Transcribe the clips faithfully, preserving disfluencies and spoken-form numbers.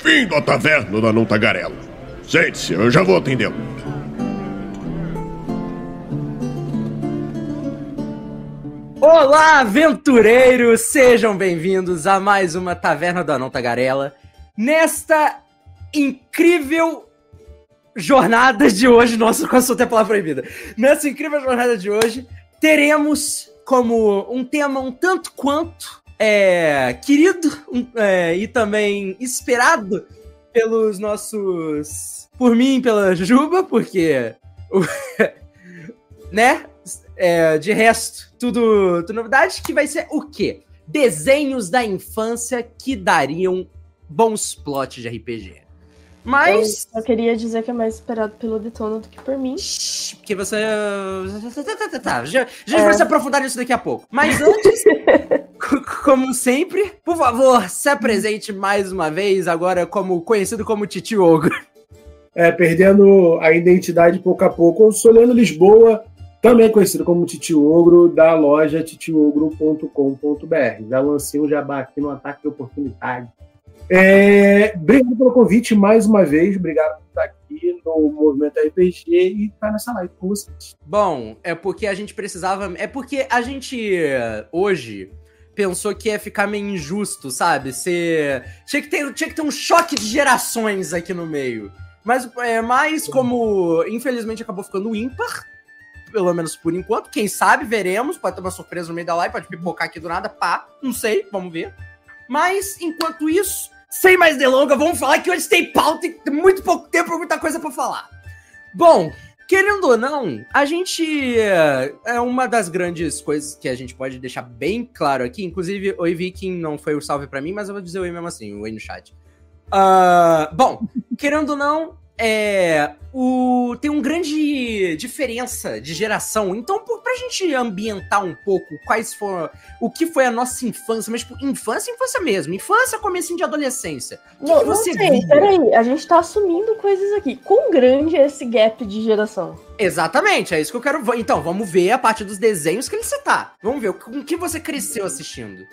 Bem-vindo à taverna da Não Tagarela. Sente-se, eu já vou atendê-lo. Olá, aventureiros! Sejam bem-vindos a mais uma Taverna da Não Tagarela. Nesta incrível jornada de hoje... Nossa, quase soltei a palavra proibida. Nessa incrível jornada de hoje, teremos como um tema um tanto quanto é, querido um, é, e também esperado pelos nossos... Por mim, pela Jujuba, porque... né? É, de resto, tudo, tudo novidade, que vai ser o quê? Desenhos da infância que dariam bons plots de R P G. Mas... Eu, eu queria dizer que é mais esperado pelo Detona do que por mim. Porque você... Tá, tá, tá, tá. Já, já é. vai se aprofundar nisso daqui a pouco. Mas antes, como sempre, por favor, se apresente mais uma vez, agora como conhecido como Titio Ogro. É, perdendo a identidade pouco a pouco. Eu sou Leandro Lisboa, também conhecido como Titio Ogro, da loja titio ogro ponto com ponto b r. Já lancei um jabá aqui no Ataque de Oportunidade. É, obrigado pelo convite mais uma vez. Obrigado por estar aqui no Movimento R P G e estar nessa live com vocês. Bom, é porque a gente precisava... É porque a gente, hoje, pensou que ia ficar meio injusto, sabe? Ser... Tinha que ter, tinha que ter um choque de gerações aqui no meio. Mas, é, mas como, infelizmente, acabou ficando ímpar... Pelo menos por enquanto. Quem sabe, veremos. Pode ter uma surpresa no meio da live, pode pipocar aqui do nada. Pá, não sei, vamos ver. Mas, enquanto isso, sem mais delongas, vamos falar que hoje tem pauta e tem muito pouco tempo, muita coisa pra falar. Bom, querendo ou não, a gente... É uma das grandes coisas que a gente pode deixar bem claro aqui. Inclusive, oi Viking, não foi o salve pra mim, mas eu vou dizer oi mesmo assim, oi no chat. Uh, bom, querendo ou não, É, o, tem uma grande diferença de geração. Então, por, pra gente ambientar um pouco quais foram, o que foi a nossa infância, mas tipo, infância, infância mesmo. Infância, comecinho de adolescência. O não, que, que você não sei, via? Peraí, a gente tá assumindo coisas aqui. Quão grande é esse gap de geração? Exatamente, é isso que eu quero. Então, vamos ver a parte dos desenhos que ele citar. Vamos ver com o que você cresceu assistindo.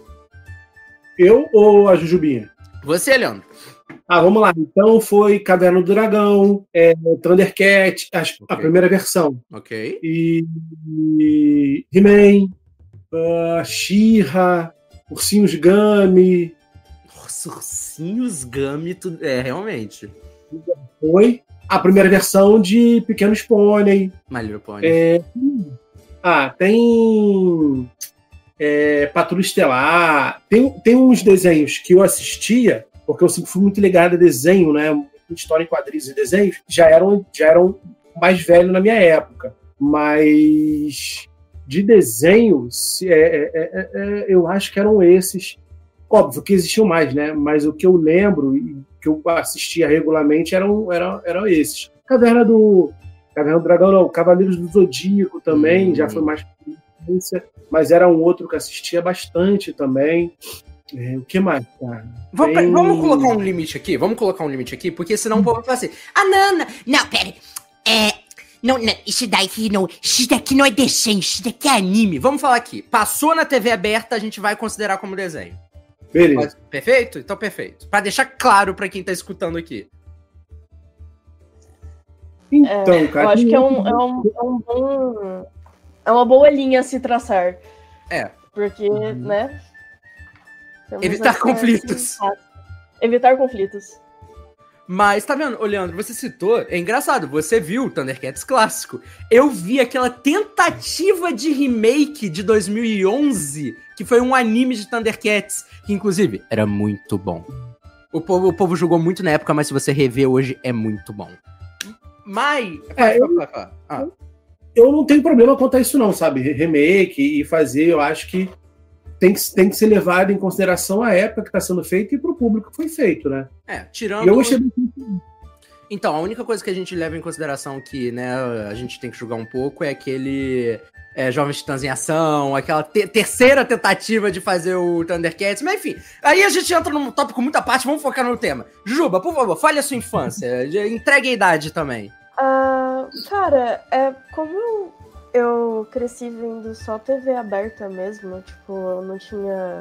Eu ou a Jujubinha? Você, Leandro. Ah, vamos lá. Então foi Caverna do Dragão, é, Thundercat, acho, okay. A primeira versão. Ok. E, e He-Man, uh, She-Ra, Ursinhos Gummy. Nossa, Ursinhos Gummy, tudo... é, realmente. Foi a primeira versão de Pequenos Pônei. My Little Pony. É, ah, tem é, Patrulha Estelar. Tem, tem uns desenhos que eu assistia, porque eu sempre fui muito ligado a desenho, né? História em quadrinhos e desenhos, já eram, já eram mais velhos na minha época. Mas de desenhos, é, é, é, é, eu acho que eram esses. Óbvio que existiam mais, né? Mas o que eu lembro e que eu assistia regularmente eram, eram, eram esses. Caverna do... Caverna do Dragão, não. Cavaleiros do Zodíaco também, hum. já foi mais... Mas era um outro que assistia bastante também. É, o que mais, cara? Vamos, Tem... vamos colocar um limite aqui, vamos colocar um limite aqui, porque senão o povo vai falar assim, ah, não, não, não, pera, é, não, não, isso daqui não, isso daqui não é desenho, isso daqui é anime. Vamos falar aqui, passou na T V aberta, a gente vai considerar como desenho. Beleza. Perfeito? Então perfeito. Pra deixar claro pra quem tá escutando aqui. Então, é, cara... Eu acho que é um, é, um, é um bom... É uma boa linha a se traçar. É. Porque, uhum. né... Evitar conflitos. Assim, evitar conflitos. Mas, tá vendo, ô Leandro, você citou, é engraçado, você viu o Thundercats clássico. Eu vi aquela tentativa de remake de dois mil e onze, que foi um anime de Thundercats, que inclusive era muito bom. O povo, o povo julgou muito na época, mas se você rever hoje, é muito bom. Mas... É, eu, ah. eu não tenho problema quanto a isso não, sabe? Remake e fazer, eu acho que Tem que, tem que ser levado em consideração a época que está sendo feito e para o público que foi feito, né? É, tirando... E eu gostei... Então, a única coisa que a gente leva em consideração que, né, a gente tem que julgar um pouco é aquele é, Jovens Titãs em Ação, aquela te- terceira tentativa de fazer o Thundercats, mas enfim, aí a gente entra num tópico muito à parte, vamos focar no tema. Juba, por favor, fale a sua infância, entregue a idade também. Uh, cara, é como eu... Eu cresci vendo só T V aberta mesmo, tipo, eu não tinha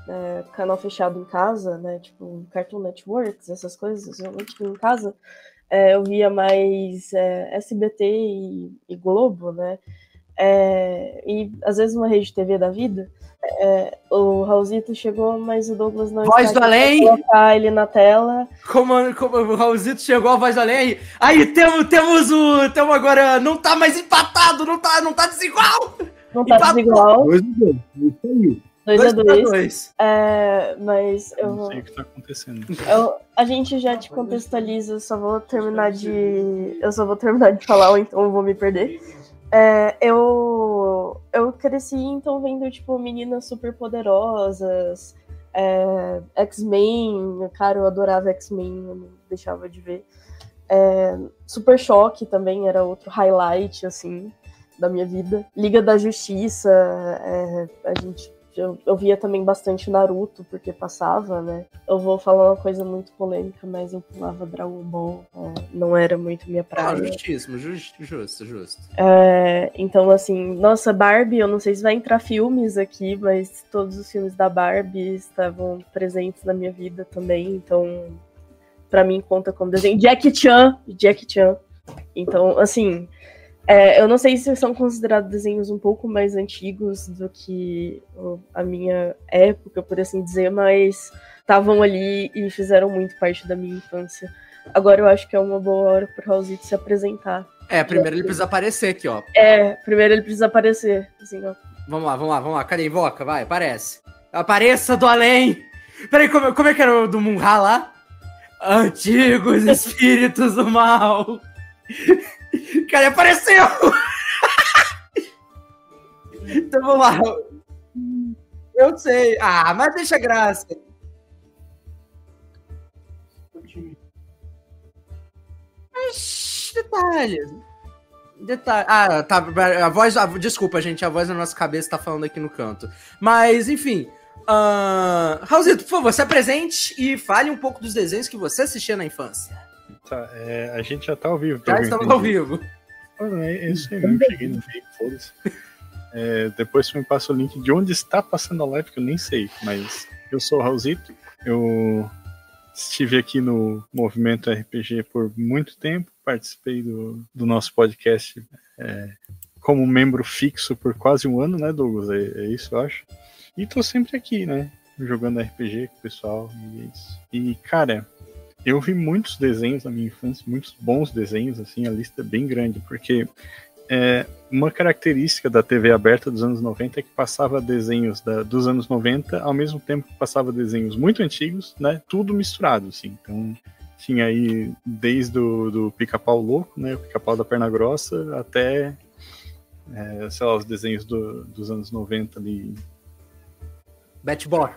é, canal fechado em casa, né? Tipo, Cartoon Networks, essas coisas, eu não tinha em casa. É, eu via mais é, S B T e, e Globo, né? É, e às vezes uma rede T V da vida. É, o Raulzito chegou, mas o Douglas não Voz está do além! colocar ele na tela. Como, como o Raulzito chegou, a voz do além aí. Aí temos, temos o. Temos agora. Não tá mais empatado, não tá, não tá desigual! Não tá Empatou. desigual. Dois a dois. Isso aí. dois a dois. dois. É, mas eu Não vou. sei o que tá acontecendo. Eu, a gente já te contextualiza, eu só vou terminar de. Eu só vou terminar de falar, ou então eu vou me perder. É, eu, eu cresci, então, vendo, tipo, meninas super poderosas, é, X-Men, cara, eu adorava X-Men, eu não deixava de ver. É, Super Choque também era outro highlight, assim, da minha vida. Liga da Justiça, é, a gente... Eu, eu via também bastante Naruto, porque passava, né? Eu vou falar uma coisa muito polêmica, mas eu pulava Dragon Ball. É, não era muito minha praia. Ah, justíssimo, justo, justo, justo. É, então, assim, nossa, Barbie, eu não sei se vai entrar filmes aqui, mas todos os filmes da Barbie estavam presentes na minha vida também. Então, pra mim, conta como desenho. Jackie Chan, Jackie Chan. Então, assim... É, eu não sei se são considerados desenhos um pouco mais antigos do que a minha época, por assim dizer, mas estavam ali e fizeram muito parte da minha infância. Agora eu acho que é uma boa hora pro Raulzito se apresentar. É, primeiro ele precisa aparecer aqui, ó. É, primeiro ele precisa aparecer. Assim, ó. Vamos lá, vamos lá, vamos lá. Cadê? Invoca, vai, aparece. Apareça do além! Peraí, como, como é que era o do Munha lá? Antigos espíritos do mal! Cara, apareceu! Então vamos lá. Eu sei. Ah, mas deixa graça. Mas, detalhes. Detalhe. Ah, tá. A voz. A, desculpa, gente. A voz na nossa cabeça tá falando aqui no canto. Mas, enfim. Uh, Raulzito, por favor, se apresente e fale um pouco dos desenhos que você assistia na infância. Tá, é, a gente já tá ao vivo. Já estamos ao vivo. Ah, é isso aí mesmo, cheguei no meio, foda-se. É, depois você me passa o link de onde está passando a live, que eu nem sei, mas eu sou o Raulzito, eu estive aqui no Movimento R P G por muito tempo, participei do, do nosso podcast é, como membro fixo por quase um ano, né, Douglas? É, é isso, eu acho. E tô sempre aqui, né, jogando R P G com o pessoal, e é isso. E, cara... Eu vi muitos desenhos na minha infância, muitos bons desenhos, assim, a lista é bem grande, porque é, uma característica da T V aberta dos anos noventa é que passava desenhos da, dos anos noventa, ao mesmo tempo que passava desenhos muito antigos, né, tudo misturado, assim, então tinha aí desde o do Pica-Pau Louco, né, o Pica-Pau da Perna Grossa, até, é, sei lá, os desenhos do, dos anos noventa ali. Bet Bop.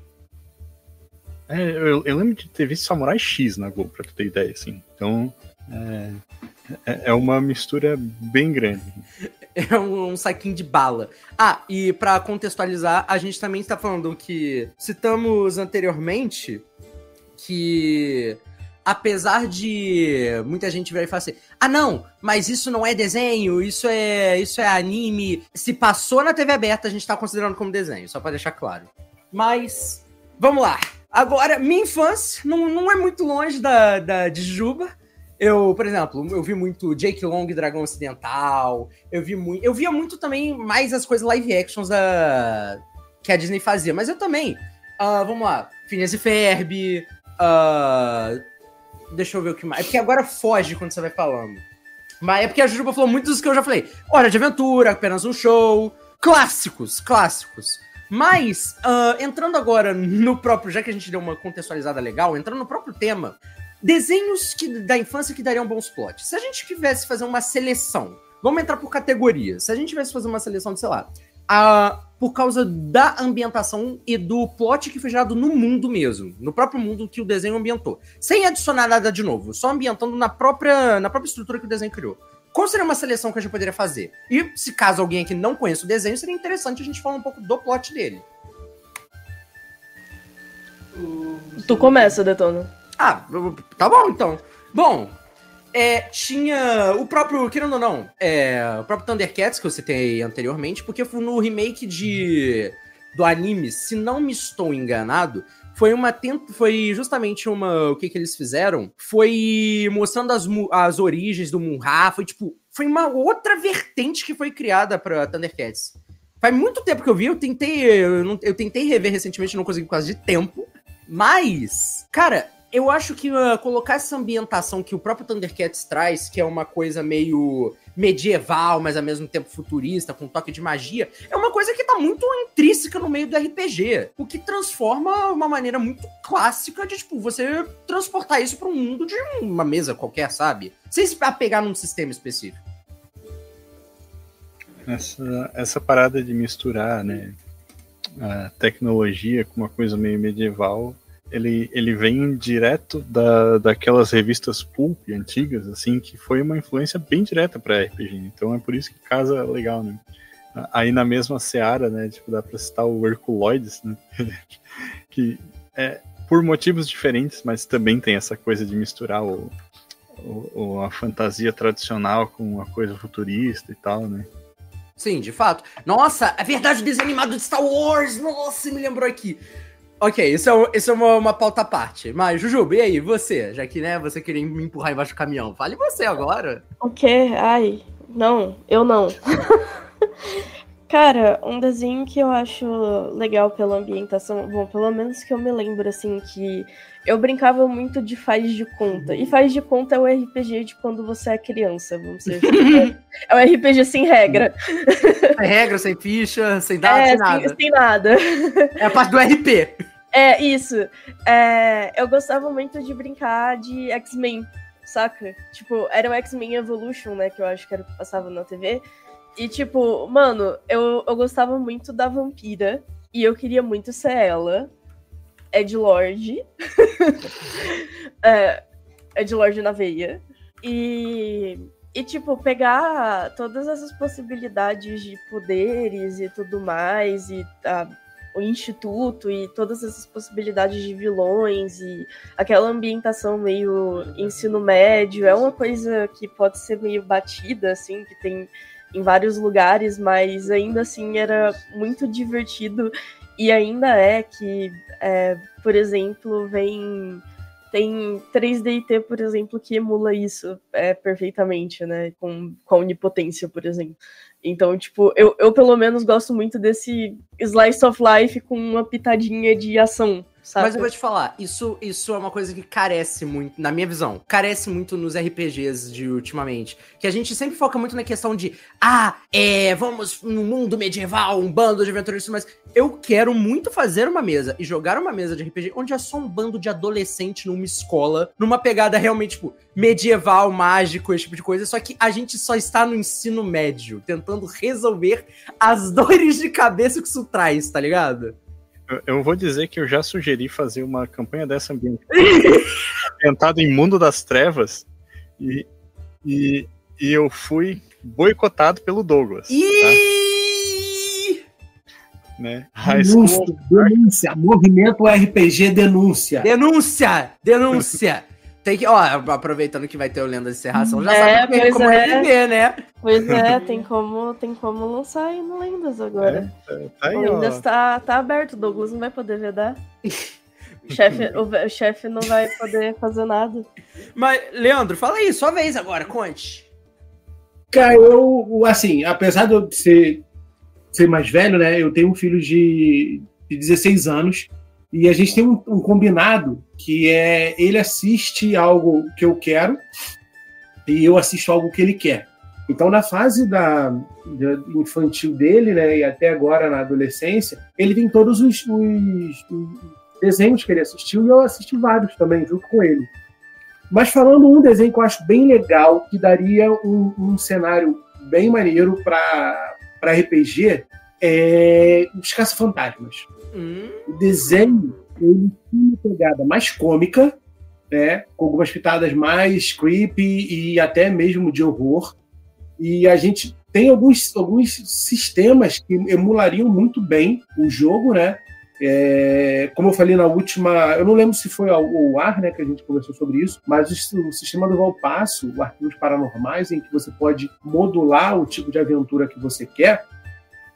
É, eu, eu lembro de ter visto Samurai X na Globo, pra tu ter ideia, assim. Então, é, é uma mistura bem grande. É um, um saquinho de bala. Ah, e pra contextualizar, a gente também está falando que citamos anteriormente que, apesar de muita gente virar e falar assim, ah não, mas isso não é desenho, isso é, isso é anime, se passou na T V aberta, a gente tá considerando como desenho, só pra deixar claro. Mas, vamos lá. Agora, minha infância não, não é muito longe da, da, de Juba. Eu, por exemplo, eu vi muito Jake Long, Dragão Ocidental. Eu vi muito. Eu via muito também mais as coisas live actions da, que a Disney fazia. Mas eu também. Uh, vamos lá. Phineas e Ferb. Uh, deixa eu ver o que mais. É porque agora foge quando você vai falando. Mas é porque a Juba falou muitos dos que eu já falei. Hora de Aventura, Apenas um Show. Clássicos, clássicos. Mas, uh, entrando agora no próprio, já que a gente deu uma contextualizada legal, entrando no próprio tema, desenhos que, da infância que dariam bons plots. Se a gente tivesse fazer uma seleção, vamos entrar por categorias, se a gente tivesse fazer uma seleção de, sei lá, uh, por causa da ambientação e do plot que foi gerado no mundo mesmo, no próprio mundo que o desenho ambientou, sem adicionar nada de novo, só ambientando na própria, na própria estrutura que o desenho criou. Qual seria uma seleção que a gente poderia fazer? E, se caso alguém aqui não conheça o desenho, seria interessante a gente falar um pouco do plot dele. Tu começa, Detona. Ah, tá bom, então. Bom, é, tinha o próprio, querendo ou não, é, o próprio Thundercats, que eu citei anteriormente, porque foi no remake de do anime, se não me estou enganado, foi uma tenta, foi justamente uma, o que que eles fizeram? Foi mostrando as, as origens do Munra, foi tipo, foi uma outra vertente que foi criada pra Thundercats. Faz muito tempo que eu vi, eu tentei, eu, não, eu tentei rever recentemente, não consegui por causa de tempo, mas, cara, eu acho que uh, colocar essa ambientação que o próprio Thundercats traz, que é uma coisa meio medieval, mas ao mesmo tempo futurista, com um toque de magia, é uma coisa que tá muito intrínseca no meio do R P G, o que transforma uma maneira muito clássica de, tipo, você transportar isso para um mundo de uma mesa qualquer, sabe? Sem se apegar num sistema específico. Essa, essa parada de misturar, né, a tecnologia com uma coisa meio medieval, Ele, ele vem direto da, daquelas revistas pulp antigas, assim, que foi uma influência bem direta para R P G. Então é por isso que casa legal, né? Aí na mesma seara, né? Tipo, dá pra citar o Herculoides, né? Que é por motivos diferentes, mas também tem essa coisa de misturar o, o, a fantasia tradicional com a coisa futurista e tal, né? Sim, de fato. Nossa, é verdade, o desenho animado de Star Wars! Nossa, me lembrou aqui. Ok, isso é, isso é uma, uma pauta à parte. Mas, Jujuba, e aí, você? Já que, né, você queria me empurrar embaixo do caminhão. Fale você agora. O quê? Ai, não, eu não. Cara, um desenho que eu acho legal pela ambientação, bom, pelo menos que eu me lembro, assim, que eu brincava muito de faz de conta. E faz de conta é o R P G de quando você é criança, vamos dizer. É o R P G sem regra. Sem regra, sem ficha, sem dado, é, sem nada. Sem, sem nada. É a parte do R P. É, isso. É, eu gostava muito de brincar de X-Men, saca? Tipo, era o X-Men Evolution, né, que eu acho que era o que passava na T V. E, tipo, mano, eu, eu gostava muito da vampira. E eu queria muito ser ela. Edgelord. é, Edgelord na veia. E, e, tipo, pegar todas essas possibilidades de poderes e tudo mais. E a, o instituto e todas essas possibilidades de vilões. E aquela ambientação meio ensino médio. É uma coisa que pode ser meio batida, assim, que tem em vários lugares, mas ainda assim era muito divertido e ainda é que, é, por exemplo, vem tem três D T, por exemplo, que emula isso é, perfeitamente, né, com, com a onipotência, por exemplo. Então, tipo, eu, eu pelo menos gosto muito desse slice of life com uma pitadinha de ação, sabe? Mas eu vou te falar, isso, isso é uma coisa que carece muito, na minha visão, carece muito nos R P Gs de ultimamente. Que a gente sempre foca muito na questão de, ah, é, vamos no mundo medieval, um bando de aventureiros, mas eu quero muito fazer uma mesa e jogar uma mesa de R P G onde é só um bando de adolescente numa escola, numa pegada realmente, tipo, medieval, mágico, esse tipo de coisa, só que a gente só está no ensino médio, tentando resolver as dores de cabeça que isso traz, tá ligado? Eu vou dizer que eu já sugeri fazer uma campanha dessa ambientada em Mundo das Trevas e, e, e eu fui boicotado pelo Douglas. E... Tá? Né? Denúncia, denúncia, movimento R P G denúncia. Denúncia, denúncia. Tem que, ó, aproveitando que vai ter o Lenda de Serração, já é, sabe como é. reviver, né? Pois é, tem como, tem como lançar aí no Lendas agora. É, tá aí, o Lendas tá, tá aberto, o Douglas não vai poder vedar. O chefe o, o chefe não vai poder fazer nada. Mas, Leandro, fala aí, sua vez agora, conte. Cara, eu, assim, apesar de eu ser, ser mais velho, né, eu tenho um filho de, de dezesseis anos. E a gente tem um, um combinado que é ele assiste algo que eu quero e eu assisto algo que ele quer. Então, na fase da, da infantil dele, né, e até agora na adolescência, ele tem todos os, os, os desenhos que ele assistiu e eu assisti vários também, junto com ele. Mas falando um desenho que eu acho bem legal, que daria um, um cenário bem maneiro para R P G, é Os Caça-Fantasmas. Hum. O desenho, ele tem uma pegada mais cômica, né, com algumas pitadas mais creepy e até mesmo de horror. E a gente tem alguns, alguns sistemas que emulariam muito bem o jogo, né? É, como eu falei na última, eu não lembro se foi o ar, né, que a gente conversou sobre isso, mas o, o sistema do Valpasso, o Arquivos Paranormais, em que você pode modular o tipo de aventura que você quer,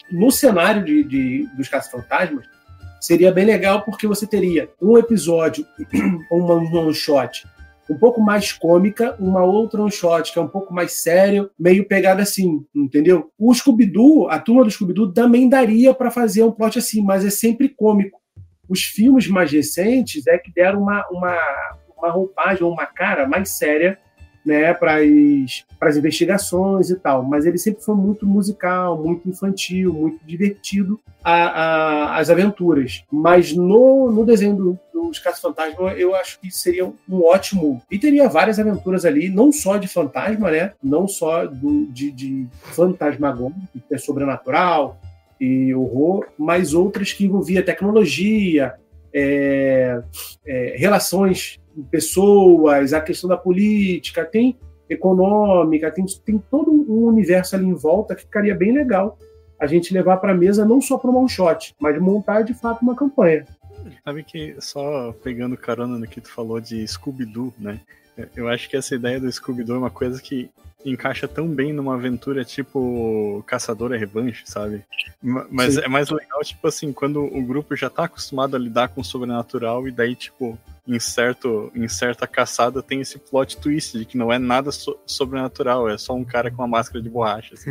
no cenário de, de, dos Caça-Fantasmas, seria bem legal porque você teria um episódio, uma one-shot um pouco mais cômica, uma outra one-shot que é um pouco mais sério, meio pegada assim, entendeu? O Scooby-Doo, a turma do Scooby-Doo também daria para fazer um plot assim, mas é sempre cômico. Os filmes mais recentes é que deram uma, uma, uma roupagem ou uma cara mais séria, né, para as investigações e tal, mas ele sempre foi muito musical, muito infantil, muito divertido a, a, as aventuras. Mas no, no desenho do, dos Caça-Fantasma eu acho que seria um ótimo, e teria várias aventuras ali, não só de fantasma, né, não só do, de, de fantasmagórico, que é sobrenatural e horror, mas outras que envolvia tecnologia, é, é, relações pessoas, a questão da política, tem econômica, tem, tem todo um universo ali em volta que ficaria bem legal a gente levar para a mesa não só para um one shot, mas montar de fato uma campanha. Sabe que, só pegando carona no que tu falou de Scooby-Doo, né? Eu acho que essa ideia do Scooby-Doo é uma coisa que encaixa tão bem numa aventura tipo Caçadora Revanche, sabe? Mas Sim. é mais legal, tipo assim, quando o grupo já tá acostumado a lidar com o sobrenatural e daí, tipo, em, certo, em certa caçada tem esse plot twist de que não é nada so- sobrenatural, é só um cara com uma máscara de borracha. Assim.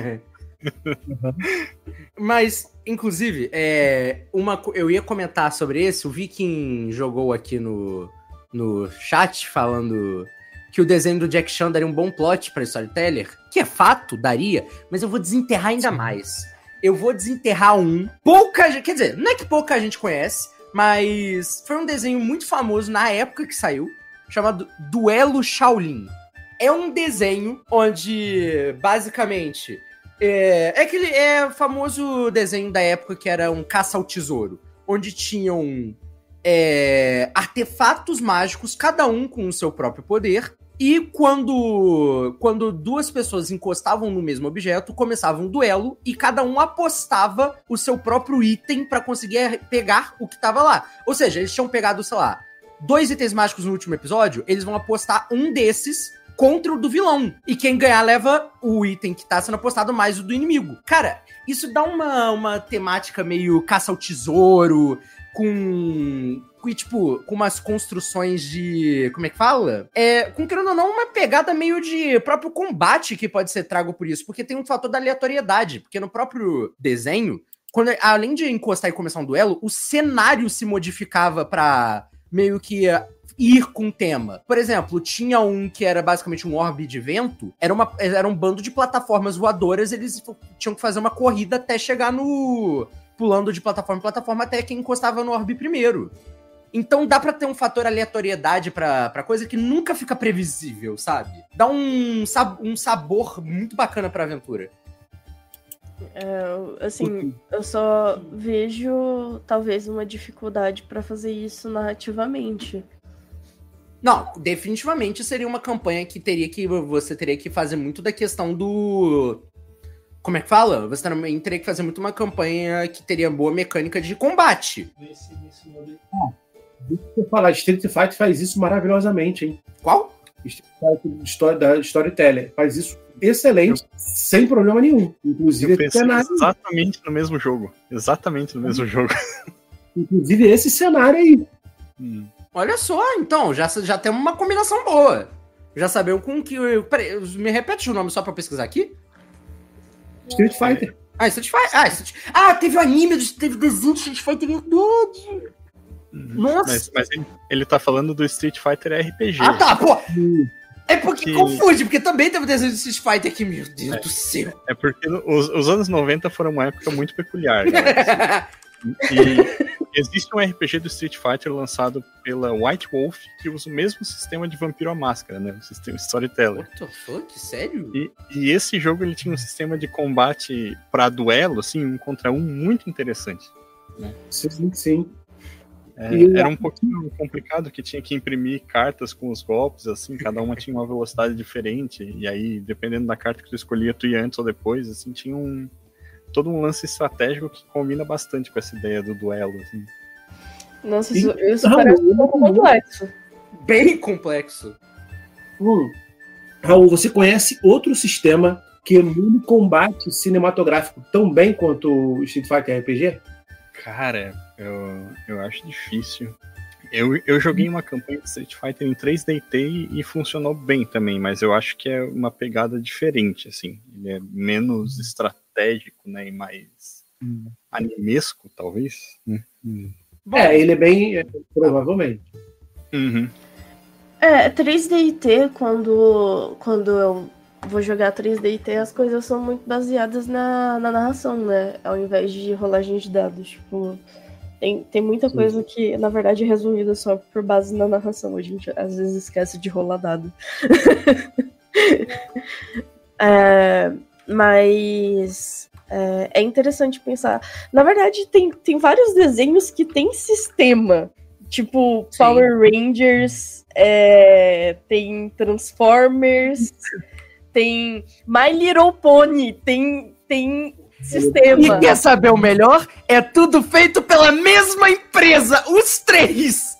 Mas, inclusive, é, uma, eu ia comentar sobre esse, o Viking jogou aqui no, no chat falando que o desenho do Jack Chan daria um bom plot para Storyteller, que é fato, daria, mas eu vou desenterrar ainda mais. Eu vou desenterrar um, pouca gente, quer dizer, não é que pouca gente conhece, mas foi um desenho muito famoso na época que saiu, chamado Duelo Shaolin. É um desenho onde, basicamente, é, é aquele é famoso desenho da época que era um caça ao tesouro, onde tinham é, artefatos mágicos, cada um com o seu próprio poder, e quando, quando duas pessoas encostavam no mesmo objeto, começava um duelo e cada um apostava o seu próprio item pra conseguir pegar o que tava lá. Ou seja, eles tinham pegado, sei lá, dois itens mágicos no último episódio, eles vão apostar um desses contra o do vilão. E quem ganhar leva o item que tá sendo apostado mais o do inimigo. Cara, isso dá uma, uma temática meio caça ao tesouro, com... E, tipo, com umas construções de... Como é que fala? É, com, querendo ou não, uma pegada meio de próprio combate que pode ser trago por isso. Porque tem um fator da aleatoriedade. Porque no próprio desenho, quando, além de encostar e começar um duelo, o cenário se modificava pra meio que ir com o tema. Por exemplo, tinha um que era basicamente um orbe de vento. Era, uma, era um bando de plataformas voadoras. Eles tinham que fazer uma corrida até chegar no... Pulando de plataforma em plataforma até quem encostava no orbe primeiro. Então dá pra ter um fator aleatoriedade pra, pra coisa que nunca fica previsível, sabe? Dá um, sab- um sabor muito bacana pra aventura. É, assim, eu só vejo talvez uma dificuldade pra fazer isso narrativamente. Não, definitivamente seria uma campanha que teria que você teria que fazer muito da questão do... Como é que fala? Você também teria que fazer muito uma campanha que teria boa mecânica de combate. Nesse, nesse modelo. Ah, deixa eu falar, Street Fighter faz isso maravilhosamente, hein? Qual? Street Fighter da Storyteller faz isso excelente, eu... sem problema nenhum. Inclusive, eu pensei cenário... exatamente no mesmo jogo. Exatamente no mesmo jogo. Inclusive esse cenário aí. Hum. Olha só, então, já, já temos uma combinação boa. Já sabemos com que... Peraí, me repete o nome só pra pesquisar aqui? Street Fighter. Ah, Street Fighter. Ah, Street... ah teve o anime, teve desenho de Street Fighter, verdade. Nossa. Mas, mas ele, ele tá falando do Street Fighter R P G. Ah, tá, pô. É porque que... confunde, porque também teve desenho de Street Fighter aqui, meu Deus é, do céu. É porque os, os anos noventa foram uma época muito peculiar, galera. E existe um R P G do Street Fighter lançado pela White Wolf que usa o mesmo sistema de Vampiro à Máscara, né? O sistema Storyteller. What the fuck? Sério? E, e esse jogo ele tinha um sistema de combate pra duelo, assim, um contra um, muito interessante. Né? Sim, sim. É, era um pouquinho complicado, que tinha que imprimir cartas com os golpes, assim, cada uma tinha uma velocidade diferente, e aí, dependendo da carta que tu escolhia, tu ia antes ou depois, assim, tinha um... todo um lance estratégico que combina bastante com essa ideia do duelo, assim. Nossa, isso, isso parece um pouco complexo. Bem complexo. Hum. Raul, você conhece outro sistema que no combate cinematográfico tão bem quanto o Street Fighter R P G? Cara, eu, eu acho difícil. Eu, eu joguei uma campanha de Street Fighter em três D T e, e funcionou bem também, mas eu acho que é uma pegada diferente, assim. Ele é menos estratégico, né, e mais hum. animesco, talvez. Hum. É, ele é bem... É, provavelmente. Uhum. É, três D T, quando, quando eu vou jogar três D T, as coisas são muito baseadas na, na narração, né? Ao invés de rolagem de dados. Tipo, tem, tem muita coisa que, na verdade, é resolvida só por base na narração. A gente às vezes esquece de rolar dado. é, mas é, é interessante pensar. Na verdade, tem, tem vários desenhos que tem sistema. Tipo, Sim. Power Rangers, é, tem Transformers, tem My Little Pony, tem, tem sistema. E quer saber o melhor? É tudo feito pela mesma empresa, os três!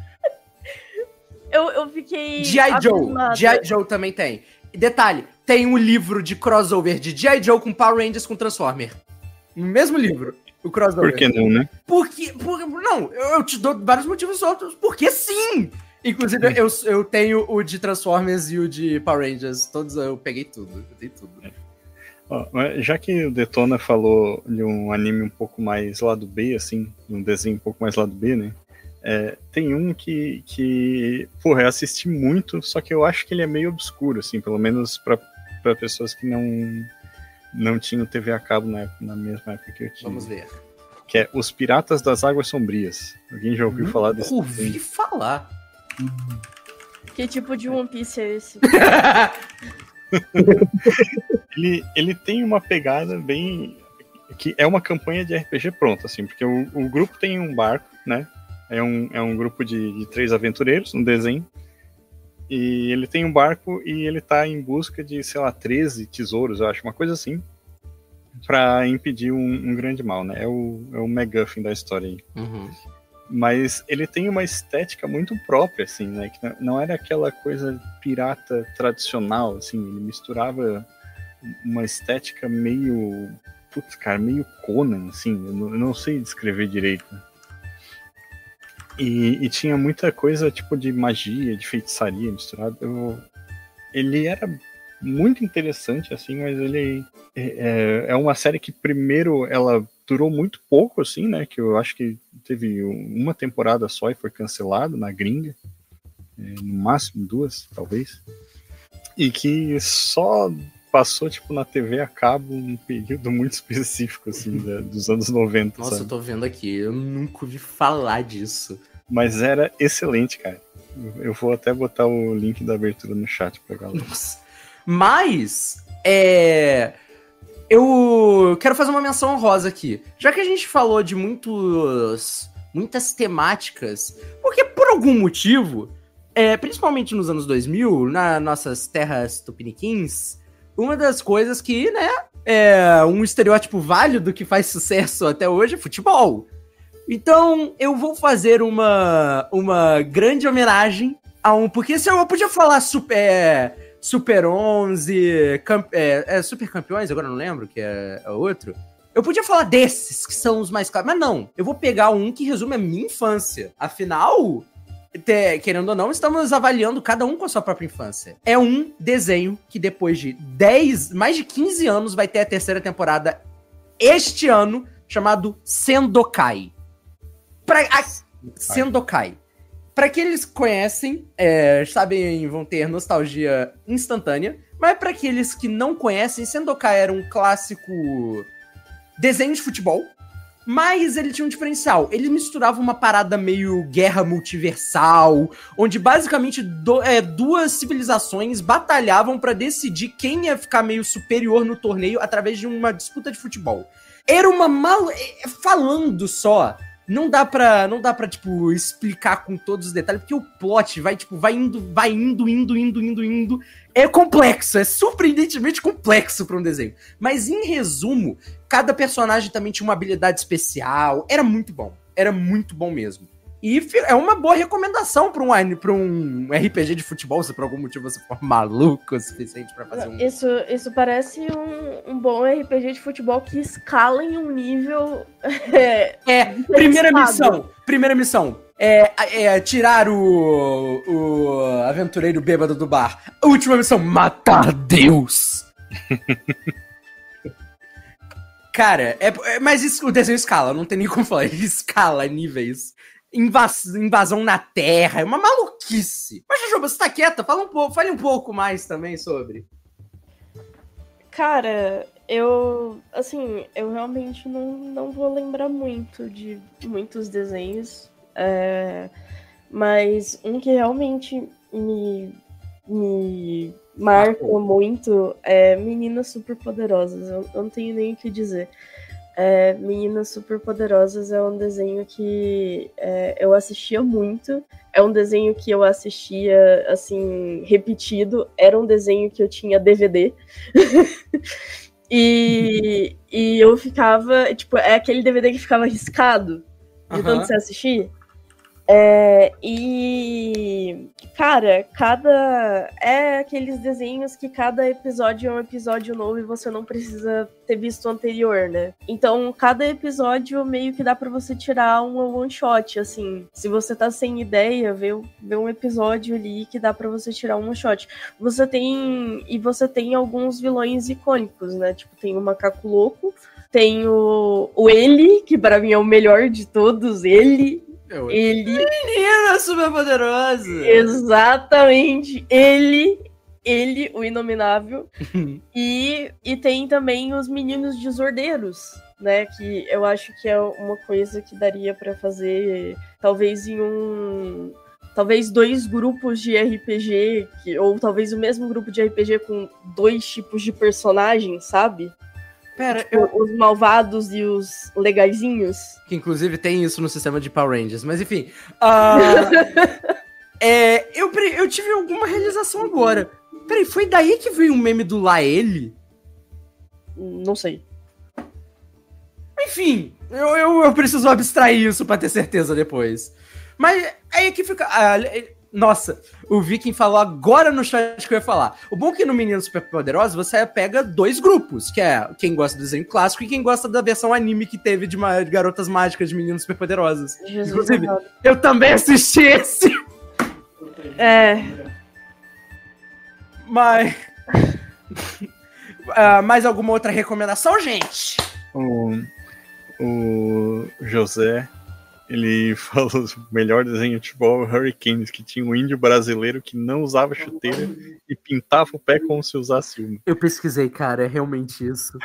Eu, eu fiquei... G I. Joe, G I. Joe também tem. E detalhe, tem um livro de crossover de G I. Joe com Power Rangers com Transformer. No mesmo livro. O crossover. Por que não, né? Porque, por, não, eu, eu te dou vários motivos outros. Porque sim! Inclusive, eu, eu tenho o de Transformers e o de Power Rangers. Todos eu peguei tudo. Eu dei tudo. É. Ó, já que o Detona falou de um anime um pouco mais lado B, assim, um desenho um pouco mais lado B, né? É, tem um que, que, porra, eu assisti muito, só que eu acho que ele é meio obscuro, assim, pelo menos pra, pra pessoas que não... não tinha T V a cabo na, época, na mesma época que eu tinha. Vamos ver. Que é Os Piratas das Águas Sombrias. Alguém já ouviu Nunca falar desse? ouvi filme? falar. Que tipo de One Piece é esse? ele, ele tem uma pegada bem... que é uma campanha de R P G pronta, assim, porque o, o grupo tem um barco, né? É um, é um grupo de, de três aventureiros, um desenho. E ele tem um barco e ele tá em busca de, sei lá, treze tesouros, eu acho, uma coisa assim, pra impedir um, um grande mal, né? É o, é o MacGuffin da história aí. Uhum. Mas ele tem uma estética muito própria, assim, né? Que não era aquela coisa pirata tradicional, assim, ele misturava uma estética meio... Putz, cara, meio Conan, assim, eu não, eu não sei descrever direito. E, e tinha muita coisa tipo de magia, de feitiçaria misturada. Eu, ele era muito interessante, assim, mas ele é, é uma série que primeiro ela durou muito pouco, assim, né? Que eu acho que teve uma temporada só e foi cancelado na gringa. É, no máximo duas, talvez. E que só passou, tipo, na T V a cabo um período muito específico, assim, da, dos anos noventa, Nossa, sabe? Eu tô vendo aqui, eu nunca ouvi falar disso. Mas era excelente, cara. Eu vou até botar o link da abertura no chat pra galera. Nossa. Mas, é... eu quero fazer uma menção honrosa aqui. Já que a gente falou de muitos, muitas temáticas, porque por algum motivo, é, principalmente nos anos dois mil, nas nossas terras tupiniquins, uma das coisas que, né, é um estereótipo válido que faz sucesso até hoje é futebol. Então, eu vou fazer uma, uma grande homenagem a um... Porque se eu podia falar super, é, super onze, camp, é, é, Super Campeões, agora eu não lembro, que é, é outro. Eu podia falar desses, que são os mais caros, mas não. Eu vou pegar um que resume a minha infância. Afinal... Te, querendo ou não, estamos avaliando cada um com a sua própria infância. É um desenho que depois de dez, mais de quinze anos vai ter a terceira temporada este ano, chamado Sendokai. Pra, a, Sendokai. Pra aqueles que conhecem, é, sabem, vão ter nostalgia instantânea, mas pra aqueles que não conhecem, Sendokai era um clássico desenho de futebol. Mas ele tinha um diferencial. Ele misturava uma parada meio guerra multiversal, onde basicamente do, é, duas civilizações batalhavam pra decidir quem ia ficar meio superior no torneio através de uma disputa de futebol. Era uma mal... Falando só, não dá pra, não dá pra, tipo, explicar com todos os detalhes, porque o plot vai, tipo, vai indo, vai indo, indo, indo, indo, indo. É complexo, é surpreendentemente complexo pra um desenho. Mas, em resumo, cada personagem também tinha uma habilidade especial. Era muito bom. Era muito bom mesmo. E é uma boa recomendação para um, pra um R P G de futebol, se por algum motivo você for maluco o suficiente para fazer um... Isso, isso parece um, um bom R P G de futebol que escala em um nível... É, é primeira missão, primeira missão. É, é tirar o, o aventureiro bêbado do bar. A última missão, matar Deus. Cara, é, é, mas isso, o desenho escala, não tem nem como falar. Ele escala níveis. Invas, invasão na Terra, é uma maluquice. Mas, Jujuba, você tá quieta? Fala um pouco, fale um pouco mais também sobre. Cara, eu... Assim, eu realmente não, não vou lembrar muito de muitos desenhos. É, mas um que realmente me, me marca muito é Meninas Superpoderosas. Eu, eu não tenho nem o que dizer. É, Meninas Superpoderosas é um desenho que é, eu assistia muito. É um desenho que eu assistia, assim, repetido. Era um desenho que eu tinha D V D. e, e eu ficava... Tipo, é aquele D V D que ficava riscado de tanto uhum. você assistir. É, e, cara, cada... É aqueles desenhos que cada episódio é um episódio novo e você não precisa ter visto o anterior, né? Então, cada episódio meio que dá pra você tirar um one shot, assim. Se você tá sem ideia, vê, vê um episódio ali que dá pra você tirar um one shot. Você tem... E você tem alguns vilões icônicos, né? Tipo, tem o Macaco Louco, tem o, o Ele, que pra mim é o melhor de todos, ele... Ele... Menina Superpoderosa! Exatamente! Ele, ele, o Inominável. e, e tem também os Meninos Desordeiros, né? Que eu acho que é uma coisa que daria pra fazer, talvez em um... Talvez dois grupos de R P G, que, ou talvez o mesmo grupo de R P G com dois tipos de personagens, sabe? Pera, tipo, eu... os malvados e os legaizinhos. Que inclusive tem isso no sistema de Power Rangers, mas enfim. Uh, é, eu, eu tive alguma realização agora. Peraí, foi daí que veio o meme do Laele? Não sei. Enfim, eu, eu, eu preciso abstrair isso pra ter certeza depois. Mas aí que fica... Uh, Nossa, o Viking falou agora no chat que eu ia falar. O bom é que no Meninos Superpoderosos você pega dois grupos, que é quem gosta do desenho clássico e quem gosta da versão anime que teve de, de Garotas Mágicas de Meninos Superpoderosos. Jesus, inclusive, amado. Eu também assisti esse. É. Mas... uh, mais alguma outra recomendação, gente? O, o José... Ele falou o melhor desenho de futebol, Hurricanes, que tinha um índio brasileiro que não usava chuteira e pintava o pé como se usasse uma. Eu pesquisei, cara, é realmente isso.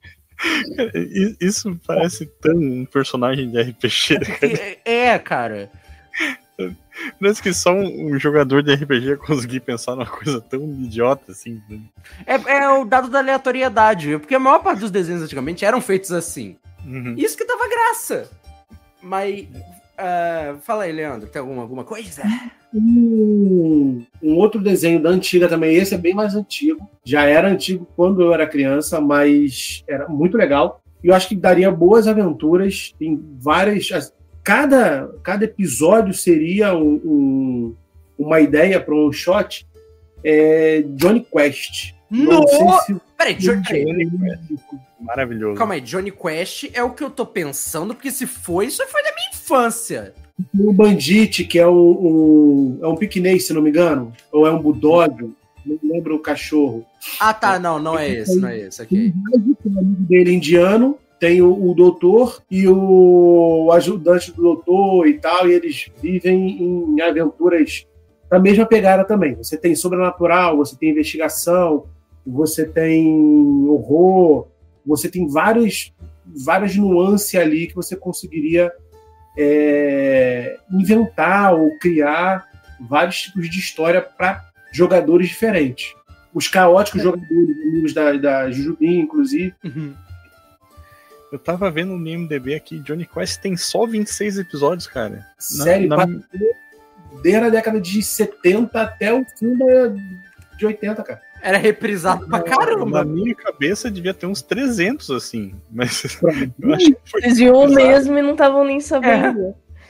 Isso parece tão um personagem de R P G. Cara. É, é, cara. Parece que só um jogador de R P G conseguir pensar numa coisa tão idiota assim. É, é o dado da aleatoriedade, porque a maior parte dos desenhos antigamente eram feitos assim. Uhum. Isso que dava graça. Mas, uh, fala aí, Leandro, tem alguma, alguma coisa? Um, um outro desenho da antiga também, esse é bem mais antigo. Já era antigo quando eu era criança, mas era muito legal. E eu acho que daria boas aventuras em várias... Cada, cada episódio seria um, um, uma ideia para um shot. É Johnny Quest. Não, não sei se... Peraí, Johnny Quest. Maravilhoso. Calma aí, Johnny Quest é o que eu tô pensando, porque se foi, isso foi da minha infância. O Bandit, que é um, um, é um piquenês, se não me engano, ou é um bulldog, não lembro o cachorro. Ah, tá, não, não é esse, não é esse, ok. Tem o amigo dele indiano, tem o, o doutor e o ajudante do doutor e tal, e eles vivem em aventuras da mesma pegada também. Você tem sobrenatural, você tem investigação, você tem horror, você tem vários, várias nuances ali que você conseguiria é, inventar ou criar vários tipos de história para jogadores diferentes. Os caóticos é. jogadores, amigos da, da Jujubim, inclusive. Uhum. Eu tava vendo no I M D B aqui, Johnny Quest tem só vinte e seis episódios, cara. Sério? Na, na... Desde a década de setenta até o fim da, de oitenta, cara. Era reprisado pra caramba. Na minha cabeça devia ter uns trezentos, assim. Mas eu acho que foi eles viam mesmo e não estavam nem sabendo.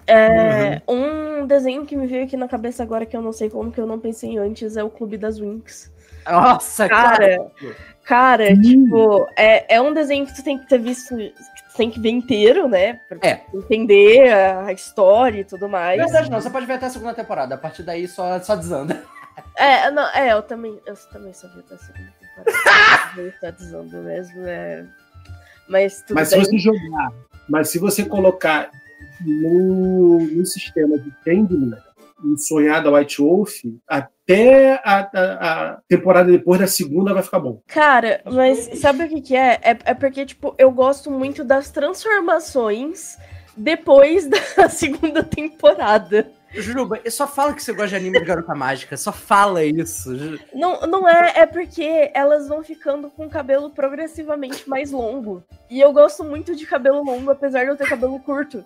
É, um desenho que me veio aqui na cabeça agora, que eu não sei como que eu não pensei antes, é o Clube das Winx. Nossa, Cara, cara. cara, Hum. tipo, é, é um desenho que tu tem que ter visto, que tu tem que ver inteiro, né? Pra É. entender a história e tudo mais. Na verdade, não, você pode ver até a segunda temporada. A partir daí só, só desanda. É, não, é, eu também, eu também só vi até a segunda temporada. Tá desando mesmo, é. Mas tudo Mas se bem. você jogar, mas se você colocar no, no sistema de Pendulum, um sonhada White Wolf, até a, a, a temporada depois da segunda vai ficar bom. Cara, mas sabe o que que é? é? É porque, tipo, eu gosto muito das transformações depois da segunda temporada. Jujuba, só fala que você gosta de anime de garota mágica. Só fala isso. Ju- Não, não é, é porque elas vão ficando com o cabelo progressivamente mais longo. E eu gosto muito de cabelo longo, apesar de eu ter cabelo curto.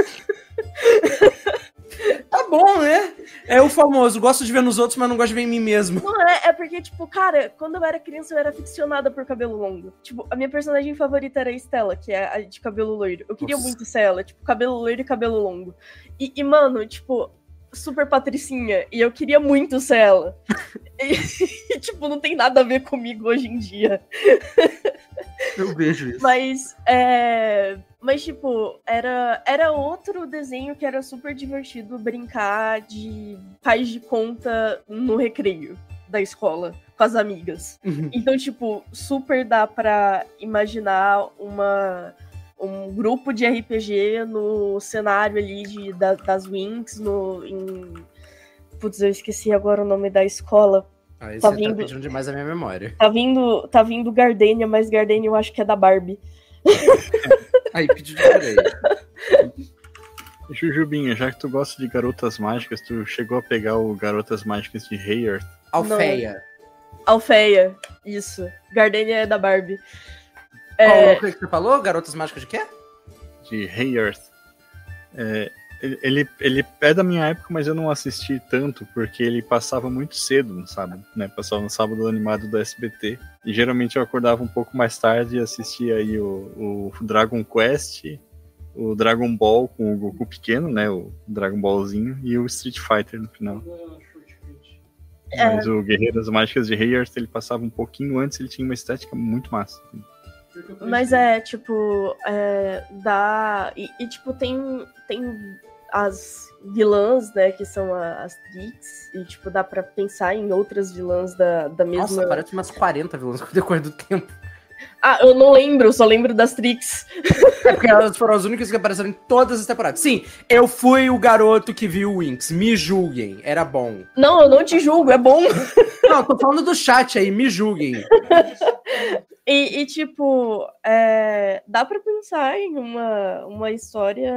Tá bom, né? É o famoso. Gosto de ver nos outros, mas não gosto de ver em mim mesmo. Não é, é porque, tipo, cara, quando eu era criança eu era aficionada por cabelo longo. Tipo, a minha personagem favorita era a Estela, que é a de cabelo loiro. Eu queria Nossa. muito ser ela, tipo, cabelo loiro e cabelo longo. E, e, mano, tipo, super patricinha. E eu queria muito ser ela. E, tipo, não tem nada a ver comigo hoje em dia. Eu vejo isso. Mas, é... Mas, tipo, era, era outro desenho que era super divertido brincar de faz de conta no recreio da escola, com as amigas. Uhum. Então, tipo, super dá pra imaginar uma, um grupo de R P G no cenário ali de, da, das Winx, no, em... Putz, eu esqueci agora o nome da escola. Ah, isso Tá tá vindo- pedindo demais a minha memória. Tá vindo, tá vindo Gardenia, mas Gardenia eu acho que é da Barbie. Aí, pediu de aí. Jujubinha, já que tu gosta de garotas mágicas, tu chegou a pegar o Garotas Mágicas de Hey Earth? Alfeia. Alfeia, isso. Gardenia é da Barbie. Qual É, o que você falou? Garotas Mágicas de quê? De Hey Earth. É, ele, ele, ele é da minha época, mas eu não assisti tanto, porque ele passava muito cedo no sábado, né? Passava no sábado animado do S B T. E geralmente eu acordava um pouco mais tarde e assistia aí o, o Dragon Quest, o Dragon Ball com o Goku pequeno, né? O Dragon Ballzinho, e o Street Fighter no final. É. Mas o Guerreiras Mágicas de Hey Earth, ele passava um pouquinho antes, ele tinha uma estética muito massa. mas é, tipo, é, dá... E, e, tipo, tem, tem as vilãs, né, que são a- as Trix, e, tipo, dá pra pensar em outras vilãs da, da mesma... Nossa, parece umas quarenta vilões com o decorrer do tempo. Ah, eu não lembro, só lembro das Trix. É porque elas foram as únicas que apareceram em todas as temporadas. Sim, eu fui o garoto que viu o Winx. Me julguem, era bom. Não, eu não te julgo, é bom. Não, tô falando do chat aí, me julguem. E, e, tipo, é, dá pra pensar em uma, uma história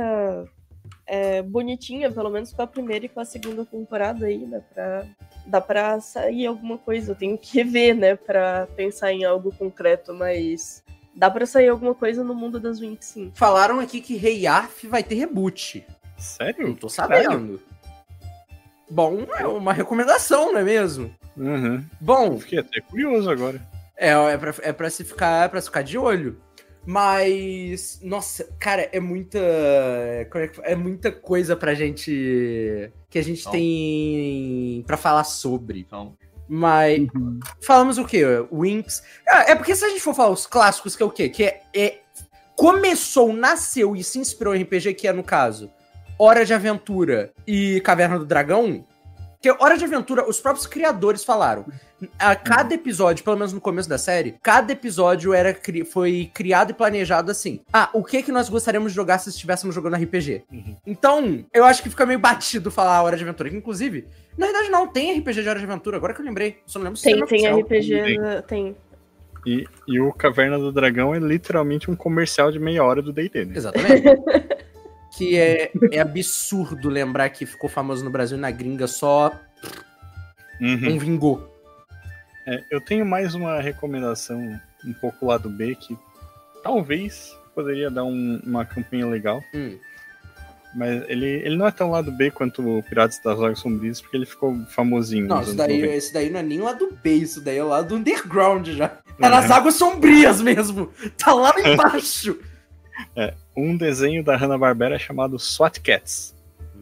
é, bonitinha, pelo menos com a primeira e com a segunda temporada aí, dá pra, dá pra sair alguma coisa. Eu tenho que rever, né, pra pensar em algo concreto, mas dá pra sair alguma coisa no mundo das Winx, sim. Falaram aqui que Rei Arf vai ter reboot. Não Sério? tô sabendo. Bom, é uma recomendação, não é mesmo? Uhum. Bom, Fiquei até curioso agora. É, é, pra, é pra se ficar, é pra se ficar de olho. Mas, nossa, cara, é muita. como é, que- é muita coisa pra gente. Que a gente Então. tem pra falar sobre. Então, Mas. Falamos o quê? Winx. Ah, é porque se a gente for falar os clássicos, que é o quê? Que é. é- começou, nasceu e se inspirou em R P G, que é, no caso, Hora de Aventura e Caverna do Dragão. Que Hora de Aventura, os próprios criadores falaram. A cada episódio, pelo menos no começo da série, cada episódio era, cri- foi criado e planejado assim. Ah, o que que nós gostaríamos de jogar se estivéssemos jogando R P G? Uhum. Então, eu acho que fica meio batido falar Hora de Aventura. Que, inclusive, na verdade não, tem R P G de Hora de Aventura, agora que eu lembrei. Só não lembro se Tem, é tem oficial. R P G, Tem. na- tem. E, e o Caverna do Dragão é literalmente um comercial de meia hora do D e D, né? Exatamente. Que é, é absurdo lembrar que ficou famoso no Brasil e na gringa só Uhum. não vingou. É, eu tenho mais uma recomendação um pouco lado B que talvez poderia dar um- uma campanha legal, Hum. mas ele, ele não é tão lado B quanto o Piratas das Águas Sombrias, porque ele ficou famosinho. Não, nos isso anos daí, noventa. esse daí não é nem lá do B, isso daí é lá do underground já. É Uhum. nas águas sombrias mesmo. Tá lá embaixo. Um desenho da Hanna-Barbera chamado SWAT Cats.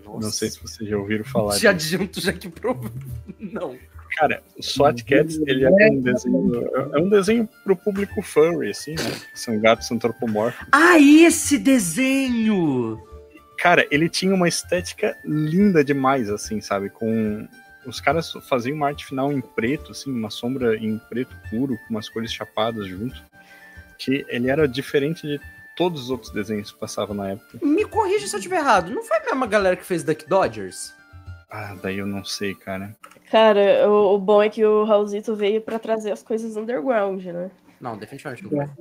Nossa. Não sei se vocês já ouviram falar. Já disso. adianto, já que prova. Não. Cara, o SWAT Cats, ele é um desenho. É um desenho pro público furry, assim, né? São gatos antropomórficos. Ah, esse desenho! Cara, ele tinha uma estética linda demais, assim, sabe? Com. Os caras faziam uma arte final em preto, assim, uma sombra em preto puro, com umas cores chapadas junto. Que ele era diferente de todos os outros desenhos que passavam na época. Me corrija se eu estiver errado. Não foi a mesma galera que fez Duck Dodgers? Ah, daí eu não sei, cara. Cara, o, o bom é que o Raulzito veio pra trazer as coisas underground, né? Não, definitivamente não foi.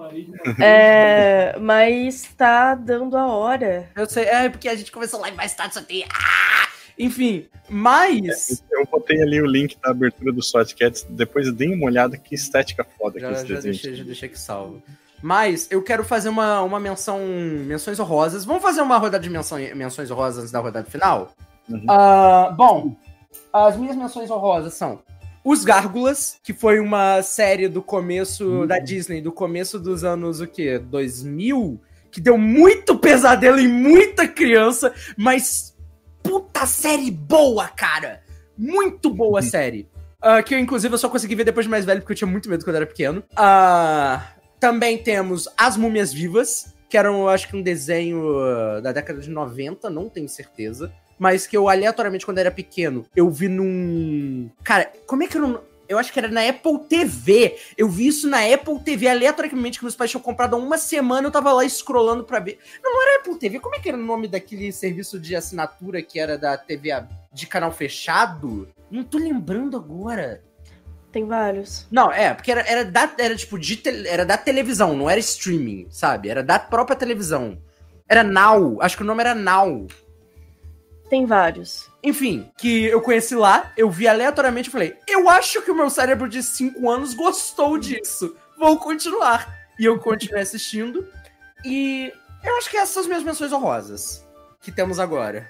É, mas tá dando a hora. Eu sei, é porque a gente começou lá e mais tarde só tem... Ah! Enfim, mas... Eu botei ali o link da abertura do SWAT Cats, depois deem uma olhada, que estética foda Já, que esse já, desenho. deixei, já deixei aqui salvo. Mas eu quero fazer uma, uma menção... Menções honrosas. Vamos fazer uma rodada de menção, menções honrosas antes da rodada final? Uhum. Uh, bom, as minhas menções honrosas são Os Gárgulas, que foi uma série do começo uhum. da Disney, do começo dos anos, o quê? dois mil? Que deu muito pesadelo em muita criança, mas puta série boa, cara! Muito boa uhum. série. Uh, que eu, inclusive, eu só consegui ver depois de mais velho, porque eu tinha muito medo quando eu era pequeno. Uh, também temos As Múmias Vivas, que era, eu acho que um desenho uh, da década de noventa, não tenho certeza. Mas que eu, aleatoriamente, quando era pequeno, eu vi num... Cara, como é que eu não... Eu acho que era na Apple T V. Eu vi isso na Apple T V, aleatoriamente, que meus pais tinham comprado há uma semana, eu tava lá scrollando pra ver. Não, não era Apple T V. Como é que era o nome daquele serviço de assinatura que era da T V de canal fechado? Não tô lembrando agora. Tem vários. Não, é, porque era, era, da, era tipo, de te, era da televisão, não era streaming, sabe? Era da própria televisão. Era Now, acho que o nome era Now. Tem vários. Enfim, que eu conheci lá, eu vi aleatoriamente e falei, eu acho que o meu cérebro de cinco anos gostou disso, vou continuar. E eu continuei assistindo, e eu acho que essas são as minhas menções honrosas que temos agora.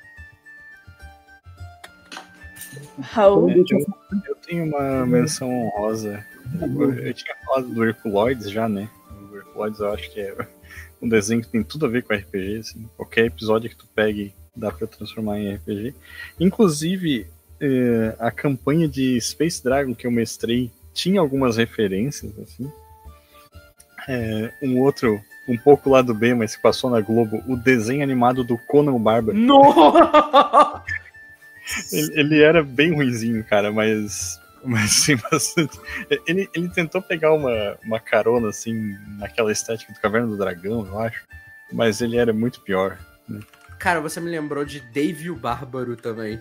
Raul? Eu, eu tenho uma menção honrosa. Eu, eu tinha falado do Herculoides já, né? O Herculoides eu acho que é um desenho que tem tudo a ver com R P G, assim. Qualquer episódio que tu pegue dá pra transformar em R P G. Inclusive, eh, a campanha de Space Dragon que eu mestrei tinha algumas referências, assim. É, um outro, um pouco lá do B, mas que passou na Globo, o desenho animado do Conan o Bárbaro. Nossa! ele, ele era bem ruinzinho, cara, mas... Mas sim, bastante. Ele, ele tentou pegar uma, uma carona, assim, naquela estética do Caverna do Dragão, eu acho. Mas ele era muito pior, né? Cara, você me lembrou de Dave o Bárbaro também.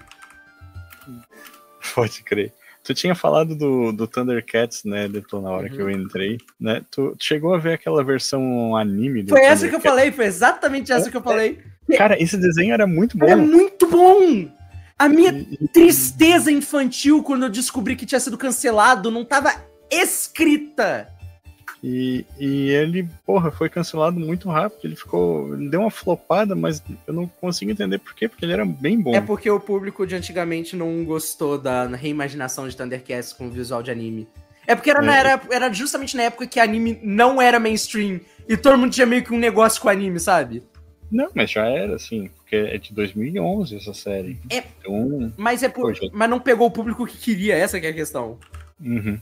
Pode crer. Tu tinha falado do, do Thundercats, né, Deton, na hora uhum. que eu entrei, né? Tu, tu chegou a ver aquela versão anime do Foi essa que eu falei, foi exatamente essa é, que eu falei. Cara, esse desenho era muito bom. Era muito bom! A minha tristeza infantil quando eu descobri que tinha sido cancelado não tava escrita. E, e ele, porra, foi cancelado muito rápido. Ele ficou. Ele deu uma flopada, mas eu não consigo entender por quê, porque ele era bem bom. É porque o público de antigamente não gostou da reimaginação de Thundercats com visual de anime. É porque era, é. Na, era, era justamente na época que anime não era mainstream e todo mundo tinha meio que um negócio com anime, sabe? Não, mas já era, assim, porque é de dois mil e onze essa série. É, então, mas, é por, já... mas não pegou o público que queria, essa que é a questão. Uhum.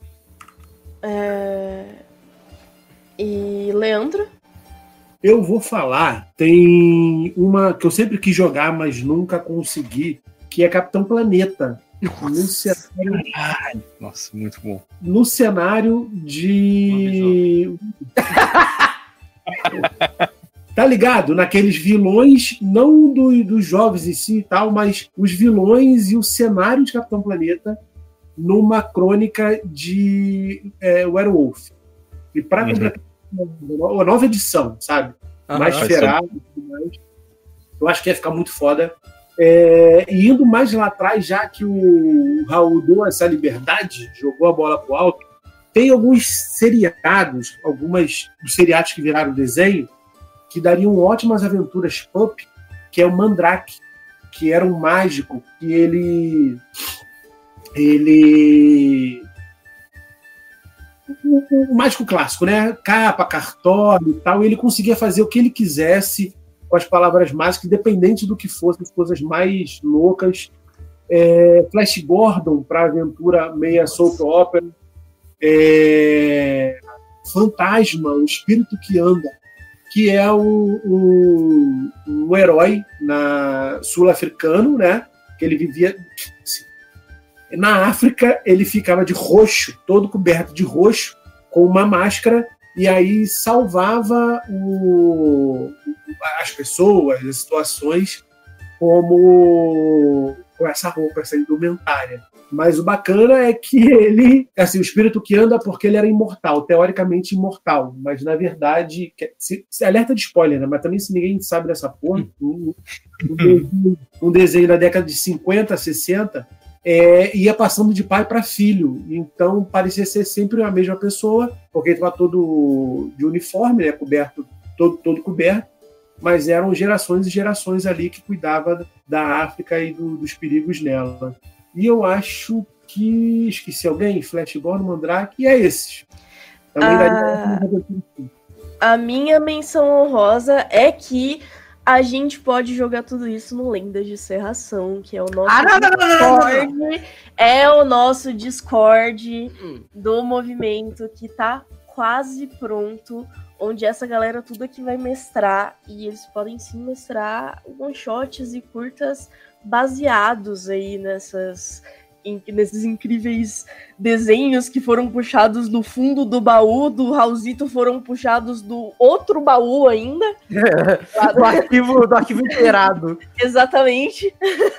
É... E Leandro? Eu vou falar, tem uma que eu sempre quis jogar, mas nunca consegui, que é Capitão Planeta. Nossa, no cenário... Nossa, muito bom. No cenário de... Tá ligado? Naqueles vilões, não do, dos jogos em si e tal, mas os vilões e o cenário de Capitão Planeta numa crônica de é, Werewolf. E pra uhum. completar uma nova edição, sabe? Uhum. Mais ferrado e tudo mais. Eu acho que ia ficar muito foda. É, e indo mais lá atrás, já que o Raul deu essa liberdade, jogou a bola pro alto, tem alguns seriados, algumas dos seriados que viraram desenho, que dariam ótimas aventuras pop, que é o Mandrake, que era um mágico, que ele... ele... um mágico clássico, né? Capa, cartório e tal, e ele conseguia fazer o que ele quisesse com as palavras mágicas, independente do que fosse, as coisas mais loucas. É, Flash Gordon para aventura meia soap opera. É, Fantasma, o espírito que anda, que é um, um, um herói na, sul-africano, né? Que ele vivia assim, na África, ele ficava de roxo, todo coberto de roxo, com uma máscara, e aí salvava o, as pessoas, as situações, como com essa roupa, essa indumentária. Mas o bacana é que ele, assim, o espírito que anda porque ele era imortal, teoricamente imortal, mas na verdade, se, se alerta de spoiler, né? Mas também se ninguém sabe dessa porra, um, um, desenho, um desenho da década de cinquenta, sessenta, é, ia passando de pai para filho, então parecia ser sempre a mesma pessoa, porque ele estava todo de uniforme, né? Coberto, todo, todo coberto, mas eram gerações e gerações ali que cuidavam da África e do, dos perigos nela. E eu acho que esqueci alguém, Flash Gordon, Mandrake, e é esses. Também Ah, daria... A minha menção honrosa é que a gente pode jogar tudo isso no Lendas de Serração, que é o nosso Ah, não, não, não, não, não, não, não. Discord. É o nosso Discord Hum. do movimento que tá quase pronto, onde essa galera tudo aqui vai mestrar, e eles podem sim mestrar one-shots e curtas baseados aí nessas, in, nesses incríveis desenhos que foram puxados do fundo do baú, do Raulzito foram puxados do outro baú ainda. do, arquivo, do arquivo inteirado. Exatamente.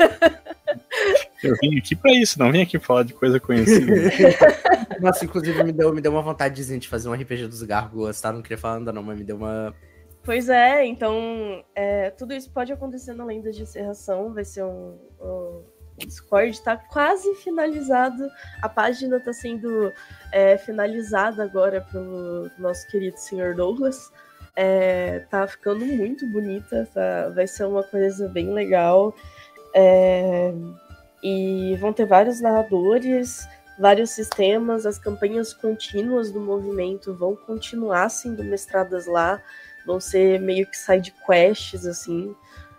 Eu vim aqui pra isso, não vim aqui falar de coisa conhecida. Nossa, inclusive me deu, me deu uma vontadezinha de fazer um R P G dos Gárgulas, tá? Não queria falar ainda não, mas me deu uma... Pois é, então é, tudo isso pode acontecer na Lendas de Serração, vai ser um, um o Discord está quase finalizado, a página está sendo é, finalizada agora pelo nosso querido senhor Douglas, é, tá ficando muito bonita, tá, vai ser uma coisa bem legal, é, e vão ter vários narradores, vários sistemas, as campanhas contínuas do movimento vão continuar sendo mestradas lá, vão ser meio que side quests, assim.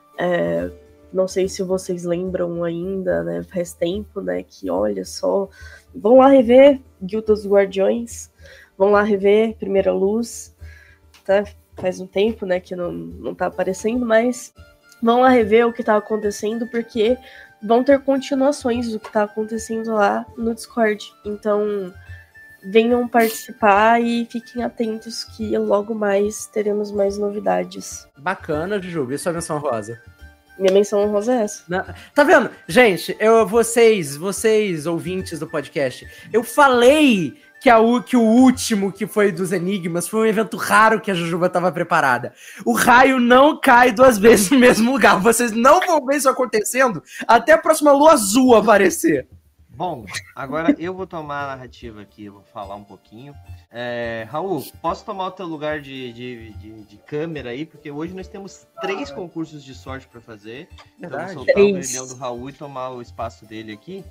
É, não sei se vocês lembram ainda, né? Faz tempo, né? Que olha só. Vão lá rever Guilda dos Guardiões. Vão lá rever Primeira Luz. Tá? Faz um tempo, né? Que não, não tá aparecendo, mas vão lá rever o que tá acontecendo, porque vão ter continuações do que tá acontecendo lá no Discord. Então, venham participar e fiquem atentos que logo mais teremos mais novidades. Bacana, Jujuba. E sua menção rosa? Minha menção honrosa é essa. Não, tá vendo? Gente, eu, vocês, vocês, ouvintes do podcast, eu falei que, a, que o último, que foi dos Enigmas, foi um evento raro que a Jujuba tava preparada. O raio não cai duas vezes no mesmo lugar. Vocês não vão ver isso acontecendo até a próxima lua azul aparecer. Bom, agora eu vou tomar a narrativa aqui, eu vou falar um pouquinho. É, Raul, posso tomar o teu lugar de, de, de, de câmera aí? Porque hoje nós temos três concursos de sorte para fazer. Verdade. Então eu vou soltar o Três. brilhão do Raul e tomar o espaço dele aqui.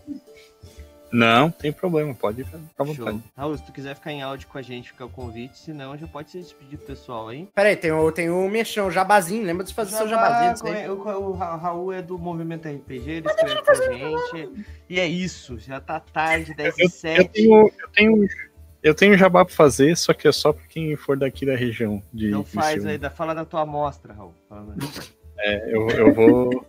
Não, tem problema, pode ficar à Show. vontade. Raul, se tu quiser ficar em áudio com a gente, fica o convite, senão já pode se despedir do pessoal aí. Peraí, tem o, tem o mexão, o jabazinho. Lembra de fazer o seu jabazinho? Isso aí. O, o, o Raul é do Movimento R P G, ele escreve com a gente. E é isso, já tá tarde, dez e Eu, eu, sete. tenho, eu, tenho, eu tenho jabá pra fazer, só que é só pra quem for daqui da região. De Então faz Criciúma. aí, dá- fala da tua amostra, Raul. Fala da- É, eu, eu vou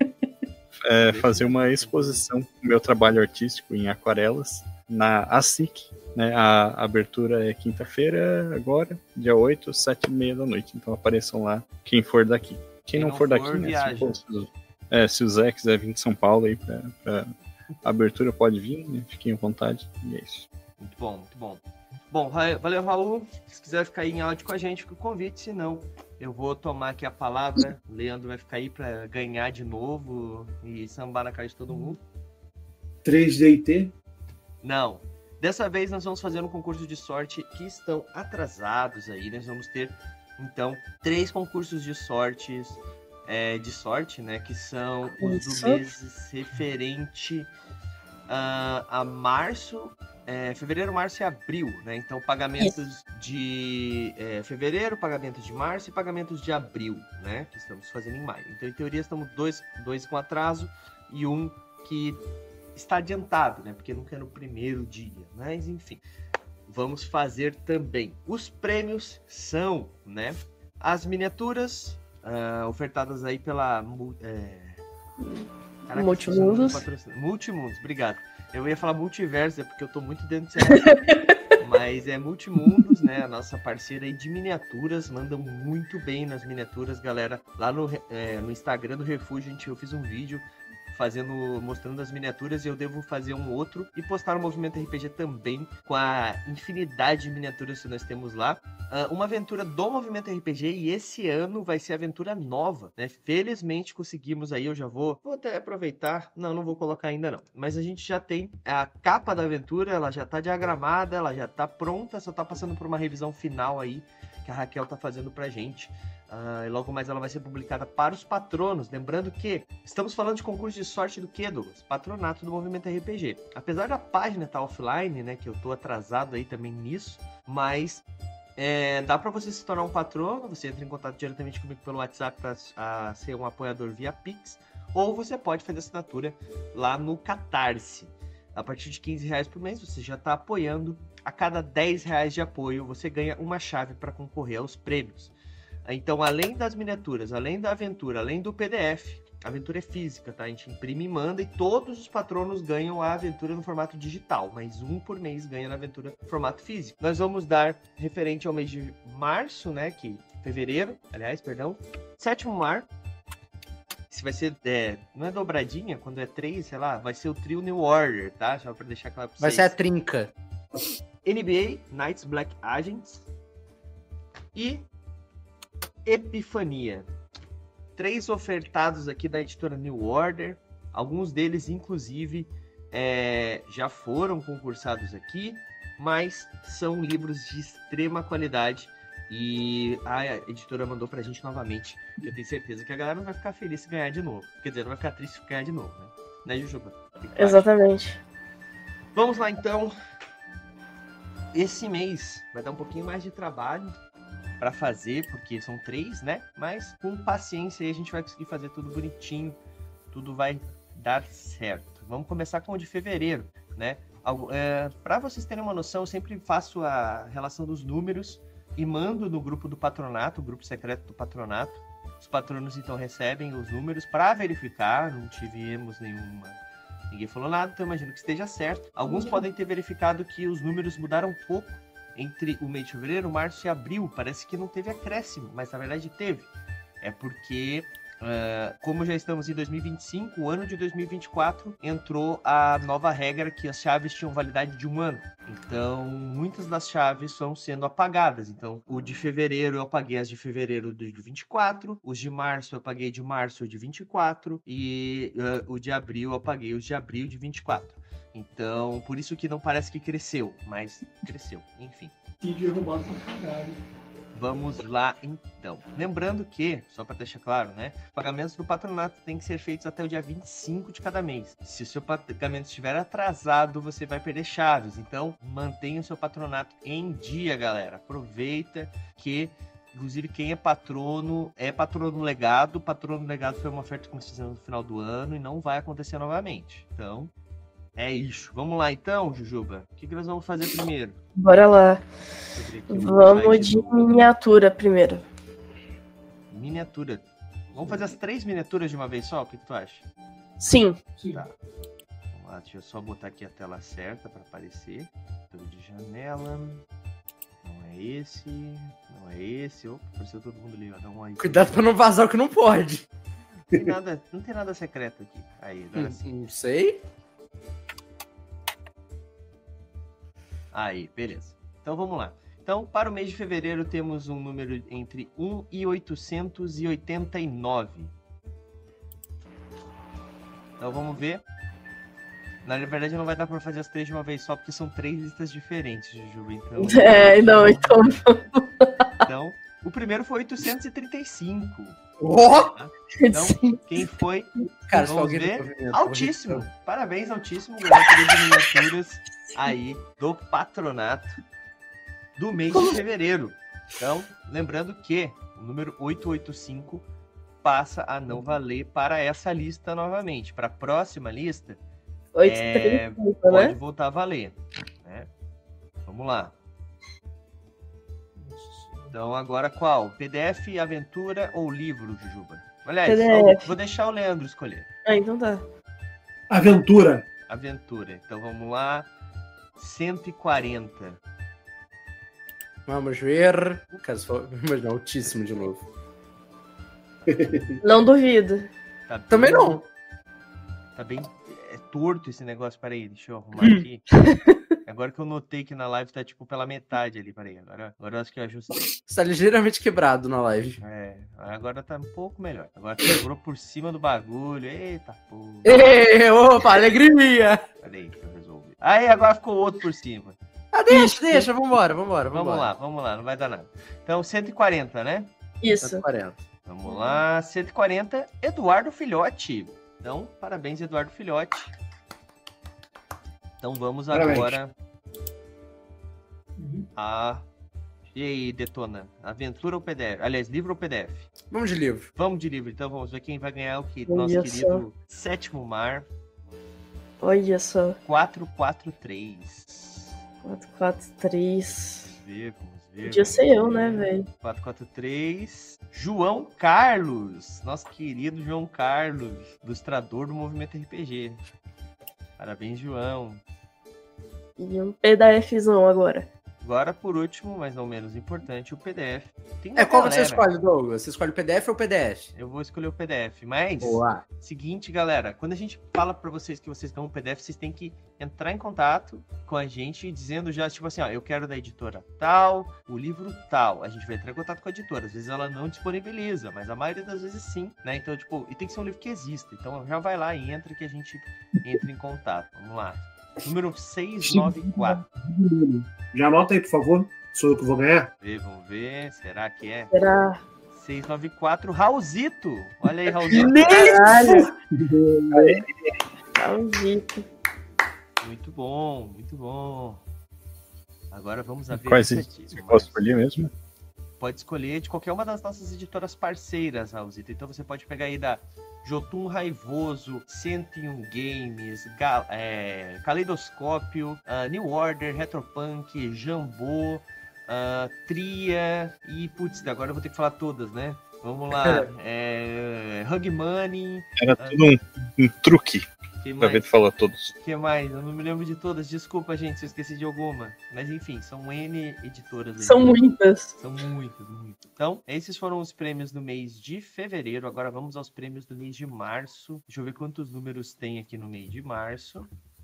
é, fazer uma exposição do meu trabalho artístico em aquarelas na A S I C, né? A abertura é quinta-feira, agora, dia oito, sete e meia da noite. Então apareçam lá, quem for daqui. Quem, Quem não, não for for, daqui, né? viaja. Se, for- se o- é, se o Zé quiser vir de São Paulo aí pra, pra abertura, pode vir, né? Fiquem à vontade. E é isso. Muito bom, muito bom. Bom, Ra- valeu, Raul. Se quiser ficar aí em áudio com a gente, fica o convite. Se não, eu vou tomar aqui a palavra. O Leandro vai ficar aí pra ganhar de novo e sambar na cara de todo mundo. três D T. Não. Dessa vez nós vamos fazer um concurso de sorte que estão atrasados aí. Nós vamos ter, então, três concursos de sortes, é, de sorte, né? Que são os Isso. do mês referente ah, a março, é, fevereiro, março e abril, né? Então, pagamentos de é, fevereiro, pagamentos de março e pagamentos de abril, né? Que estamos fazendo em maio. Então, em teoria, estamos dois, dois com atraso e um que está adiantado, né? Porque nunca é no primeiro dia. Mas, enfim, vamos fazer também. Os prêmios são, né? As miniaturas uh, ofertadas aí pela... É... Caraca, Multimundos. Multimundos, obrigado. Eu ia falar multiverso, é porque eu tô muito dentro desse Mas é Multimundos, né? A nossa parceira aí de miniaturas. Mandam muito bem nas miniaturas, galera. Lá no, é, no Instagram do Refúgio, gente, eu fiz um vídeo fazendo, mostrando as miniaturas, e eu devo fazer um outro e postar no Movimento R P G também, com a infinidade de miniaturas que nós temos lá. Uh, uma aventura do Movimento R P G, e esse ano vai ser aventura nova, né? Felizmente conseguimos aí, eu já vou, vou até aproveitar, não, não vou colocar ainda não, mas a gente já tem a capa da aventura, ela já tá diagramada, ela já tá pronta, só tá passando por uma revisão final aí, que a Raquel tá fazendo pra gente. Uh, e logo mais ela vai ser publicada para os patronos. Lembrando que estamos falando de concurso de sorte do quê, Douglas? Patronato do Movimento R P G. Apesar da página estar offline, né, que eu tô atrasado aí também nisso, mas é, dá para você se tornar um patrono. Você entra em contato diretamente comigo pelo WhatsApp para ser um apoiador via Pix, ou você pode fazer assinatura lá no Catarse. A partir de quinze reais por mês você já está apoiando. A cada dez reais de apoio você ganha uma chave para concorrer aos prêmios. Então, além das miniaturas, além da aventura, além do P D F, a aventura é física, tá? A gente imprime e manda, e todos os patronos ganham a aventura no formato digital, mas um por mês ganha na aventura no formato físico. Nós vamos dar, referente ao mês de março, né, que fevereiro, aliás, perdão, sétimo mar. Esse vai ser, é, não é dobradinha, quando é três, sei lá, vai ser o trio New Order, tá? Só pra deixar claro pra vocês. Vai ser a trinca. N B A, Knights Black Agents e Epifania. Três ofertados aqui da editora New Order. Alguns deles, inclusive, é, já foram concursados aqui, mas são livros de extrema qualidade. E a editora mandou pra gente novamente. Eu tenho certeza que a galera não vai ficar feliz se ganhar de novo. Quer dizer, não vai ficar triste se ganhar de novo, né? Né, Jujuba? Exatamente. Vamos lá, então. Esse mês vai dar um pouquinho mais de trabalho para fazer, porque são três, né? Mas com paciência aí a gente vai conseguir fazer tudo bonitinho, tudo vai dar certo. Vamos começar com o de fevereiro, né? É, para vocês terem uma noção, eu sempre faço a relação dos números e mando no grupo do patronato, o grupo secreto do patronato. Os patronos então recebem os números para verificar, não tivemos nenhuma... Ninguém falou nada, então eu imagino que esteja certo. Alguns podem ter verificado que os números mudaram um pouco entre o mês de fevereiro, março e abril. Parece que não teve acréscimo, mas na verdade teve. É porque, uh, como já estamos em dois mil e vinte e cinco, o ano de dois mil e vinte e quatro entrou a nova regra que as chaves tinham validade de um ano. Então, muitas das chaves estão sendo apagadas. Então, o de fevereiro eu apaguei as de fevereiro de vinte e quatro, os de março eu apaguei de março de vinte e quatro e uh, o de abril eu apaguei os de abril de vinte e quatro. Então, por isso que não parece que cresceu, mas cresceu, enfim. Vamos lá, então. Lembrando que, só para deixar claro, né? Pagamentos do patronato têm que ser feitos até o dia vinte e cinco de cada mês. Se o seu pagamento estiver atrasado, você vai perder chaves. Então, mantenha o seu patronato em dia, galera. Aproveita que... Inclusive, quem é patrono, é patrono legado. Patrono legado foi uma oferta que nós fizemos no final do ano e não vai acontecer novamente. Então, é isso. Vamos lá, então, Jujuba. O que, que nós vamos fazer primeiro? Bora lá. Vamos de miniatura primeiro. Miniatura. Vamos fazer as três miniaturas de uma vez só? O que, que tu acha? Sim. Tá. Vamos lá, deixa eu só botar aqui a tela certa para aparecer. Tudo de janela... Não é esse, não é esse. Opa, apareceu todo mundo ali, ó. Dá um aí. Cuidado pra não vazar o que não pode. Não tem nada, não tem nada secreto aqui. Aí, agora sim. Não sei. Aí, beleza. Então vamos lá. Então, para o mês de fevereiro, temos um número entre um e oitocentos e oitenta e nove. Então vamos ver. Na verdade, não vai dar pra fazer as três de uma vez só, porque são três listas diferentes, Jujuba. Então... É, não, então... Então, o primeiro foi oitocentos e trinta e cinco. Ó! Então, quem foi? Cara, se Vamos alguém ver. do movimento, Altíssimo. Parabéns, Altíssimo. Ganhou três miniaturas aí do patronato do mês de fevereiro. Então, lembrando que o número oitocentos e oitenta e cinco passa a não valer para essa lista novamente. Para a próxima lista, oito, é, três, cinco, pode né? voltar a valer. Né? Vamos lá. Então, agora qual? P D F, aventura ou livro, Jujuba? Aliás, P D F. vou deixar o Leandro escolher. Ah, então tá. Aventura. Aventura. Então, vamos lá. cento e quarenta. Vamos ver. Cara, se for... Mas não, altíssimo de novo. Não duvido. Tá bem- Também não. Tá bem é torto esse negócio. Peraí, deixa eu arrumar Hum. aqui. Agora que eu notei que na live tá tipo pela metade ali. Peraí, agora, agora eu acho que eu ajustei. Você tá ligeiramente quebrado na live. É, agora tá um pouco melhor. Agora quebrou por cima do bagulho. Eita porra. Ê, opa, alegria! Peraí, que eu resolvi. Aí, agora ficou outro por cima. Ah, deixa, deixa, vambora, vambora, vambora. Vamos lá, vamos lá, não vai dar nada. Então, cento e quarenta, né? Isso. quarenta. Vamos lá, cento e quarenta, Eduardo Filhote. Então, parabéns, Eduardo Filhote. Então, vamos Parabéns. agora a... E aí, Detona? Aventura ou P D F? Aliás, livro ou P D F? Vamos de livro. Vamos de livro, então vamos ver quem vai ganhar o que? Olha Nosso só. querido Sétimo Mar, Olha só. quatrocentos e quarenta e três. quatro, quatro, três. Vamos ver, vamos ver. Podia vamos ser eu, ver. né, velho? quatrocentos e quarenta e três. João Carlos, nosso querido João Carlos, ilustrador do Movimento R P G. Parabéns, João. E um PDFzão agora. Agora, por último, mas não menos importante, o P D F. Tem uma É, qual que você galera- escolhe, Douglas? Você escolhe o P D F ou o P D F? Eu vou escolher o P D F, mas... Boa. Seguinte, galera, quando a gente fala pra vocês que vocês ganham um P D F, vocês têm que entrar em contato com a gente dizendo já, tipo assim, ó, eu quero da editora tal, o livro tal. A gente vai entrar em contato com a editora. Às vezes ela não disponibiliza, mas a maioria das vezes sim, né? Então, tipo, e tem que ser um livro que exista. Então já vai lá e entra que a gente entra em contato. Vamos lá. Número seiscentos e noventa e quatro. Já anota aí, por favor. Sou eu que vou ganhar. Vê, vamos ver. Será que é? Será? seiscentos e noventa e quatro. Raulzito. Olha aí, Raulzito. Caralho. Maldito. Muito bom, muito bom. Agora vamos a ver. Quais esse editores aqui. você posso escolher mesmo? Pode escolher de qualquer uma das nossas editoras parceiras, Raulzito. Então você pode pegar aí da Jotun Raivoso, cento e um Games, Ga é, Caleidoscópio, uh, New Order, Retropunk, Jambô, uh, Tria e, putz, agora eu vou ter que falar todas, né? Vamos lá. é, Hug Money. Era tudo um, um truque Que pra ver mais? tu falar todos. que mais? Eu não me lembro de todas. Desculpa, gente, se eu esqueci de alguma. Mas enfim, são N editoras aí. São muitas. São muitas, muitas. Então, esses foram os prêmios do mês de fevereiro. Agora vamos aos prêmios do mês de março. Deixa eu ver quantos números tem aqui no mês de março.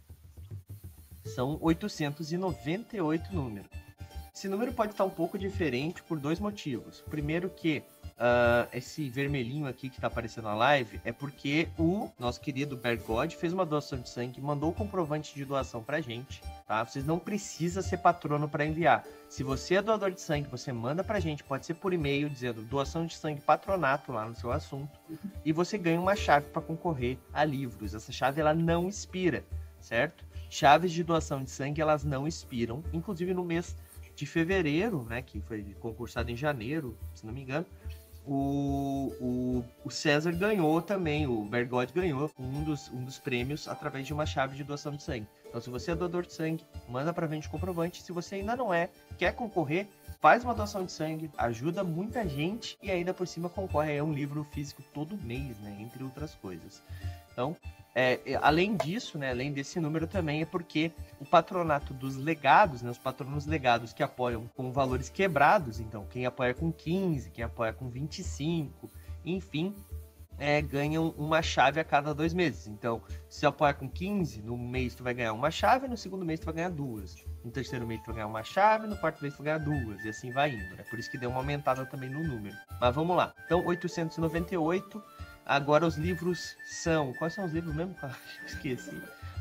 São oitocentos e noventa e oito números. Esse número pode estar um pouco diferente por dois motivos. Primeiro que uh, esse vermelhinho aqui que está aparecendo na live é porque o nosso querido Bergode fez uma doação de sangue, mandou o comprovante de doação pra gente, tá? Vocês não precisam ser patrono para enviar. Se você é doador de sangue, você manda pra gente, pode ser por e-mail dizendo doação de sangue patronato lá no seu assunto, e você ganha uma chave para concorrer a livros. Essa chave ela não expira, certo? Chaves de doação de sangue elas não expiram, inclusive no mês de fevereiro, né, que foi concursado em janeiro, se não me engano, o, o, o César ganhou também, o Bergode ganhou um dos, um dos prêmios através de uma chave de doação de sangue. Então, se você é doador de sangue, manda pra gente o comprovante. Se você ainda não é, quer concorrer, faz uma doação de sangue, ajuda muita gente e ainda por cima concorre a um livro físico todo mês, né, entre outras coisas. Então, É, além disso, né, além desse número também é porque o patronato dos legados, né, os patronos legados que apoiam com valores quebrados, então quem apoia com quinze, quem apoia com vinte e cinco, enfim, é, ganham uma chave a cada dois meses. Então, se apoia com quinze, no mês tu vai ganhar uma chave, no segundo mês tu vai ganhar duas. No terceiro mês tu vai ganhar uma chave, no quarto mês tu vai ganhar duas, e assim vai indo. É por isso que deu uma aumentada também no número. Mas vamos lá. Então, oitocentos e noventa e oito. Agora os livros são... Quais são os livros mesmo? Esqueci.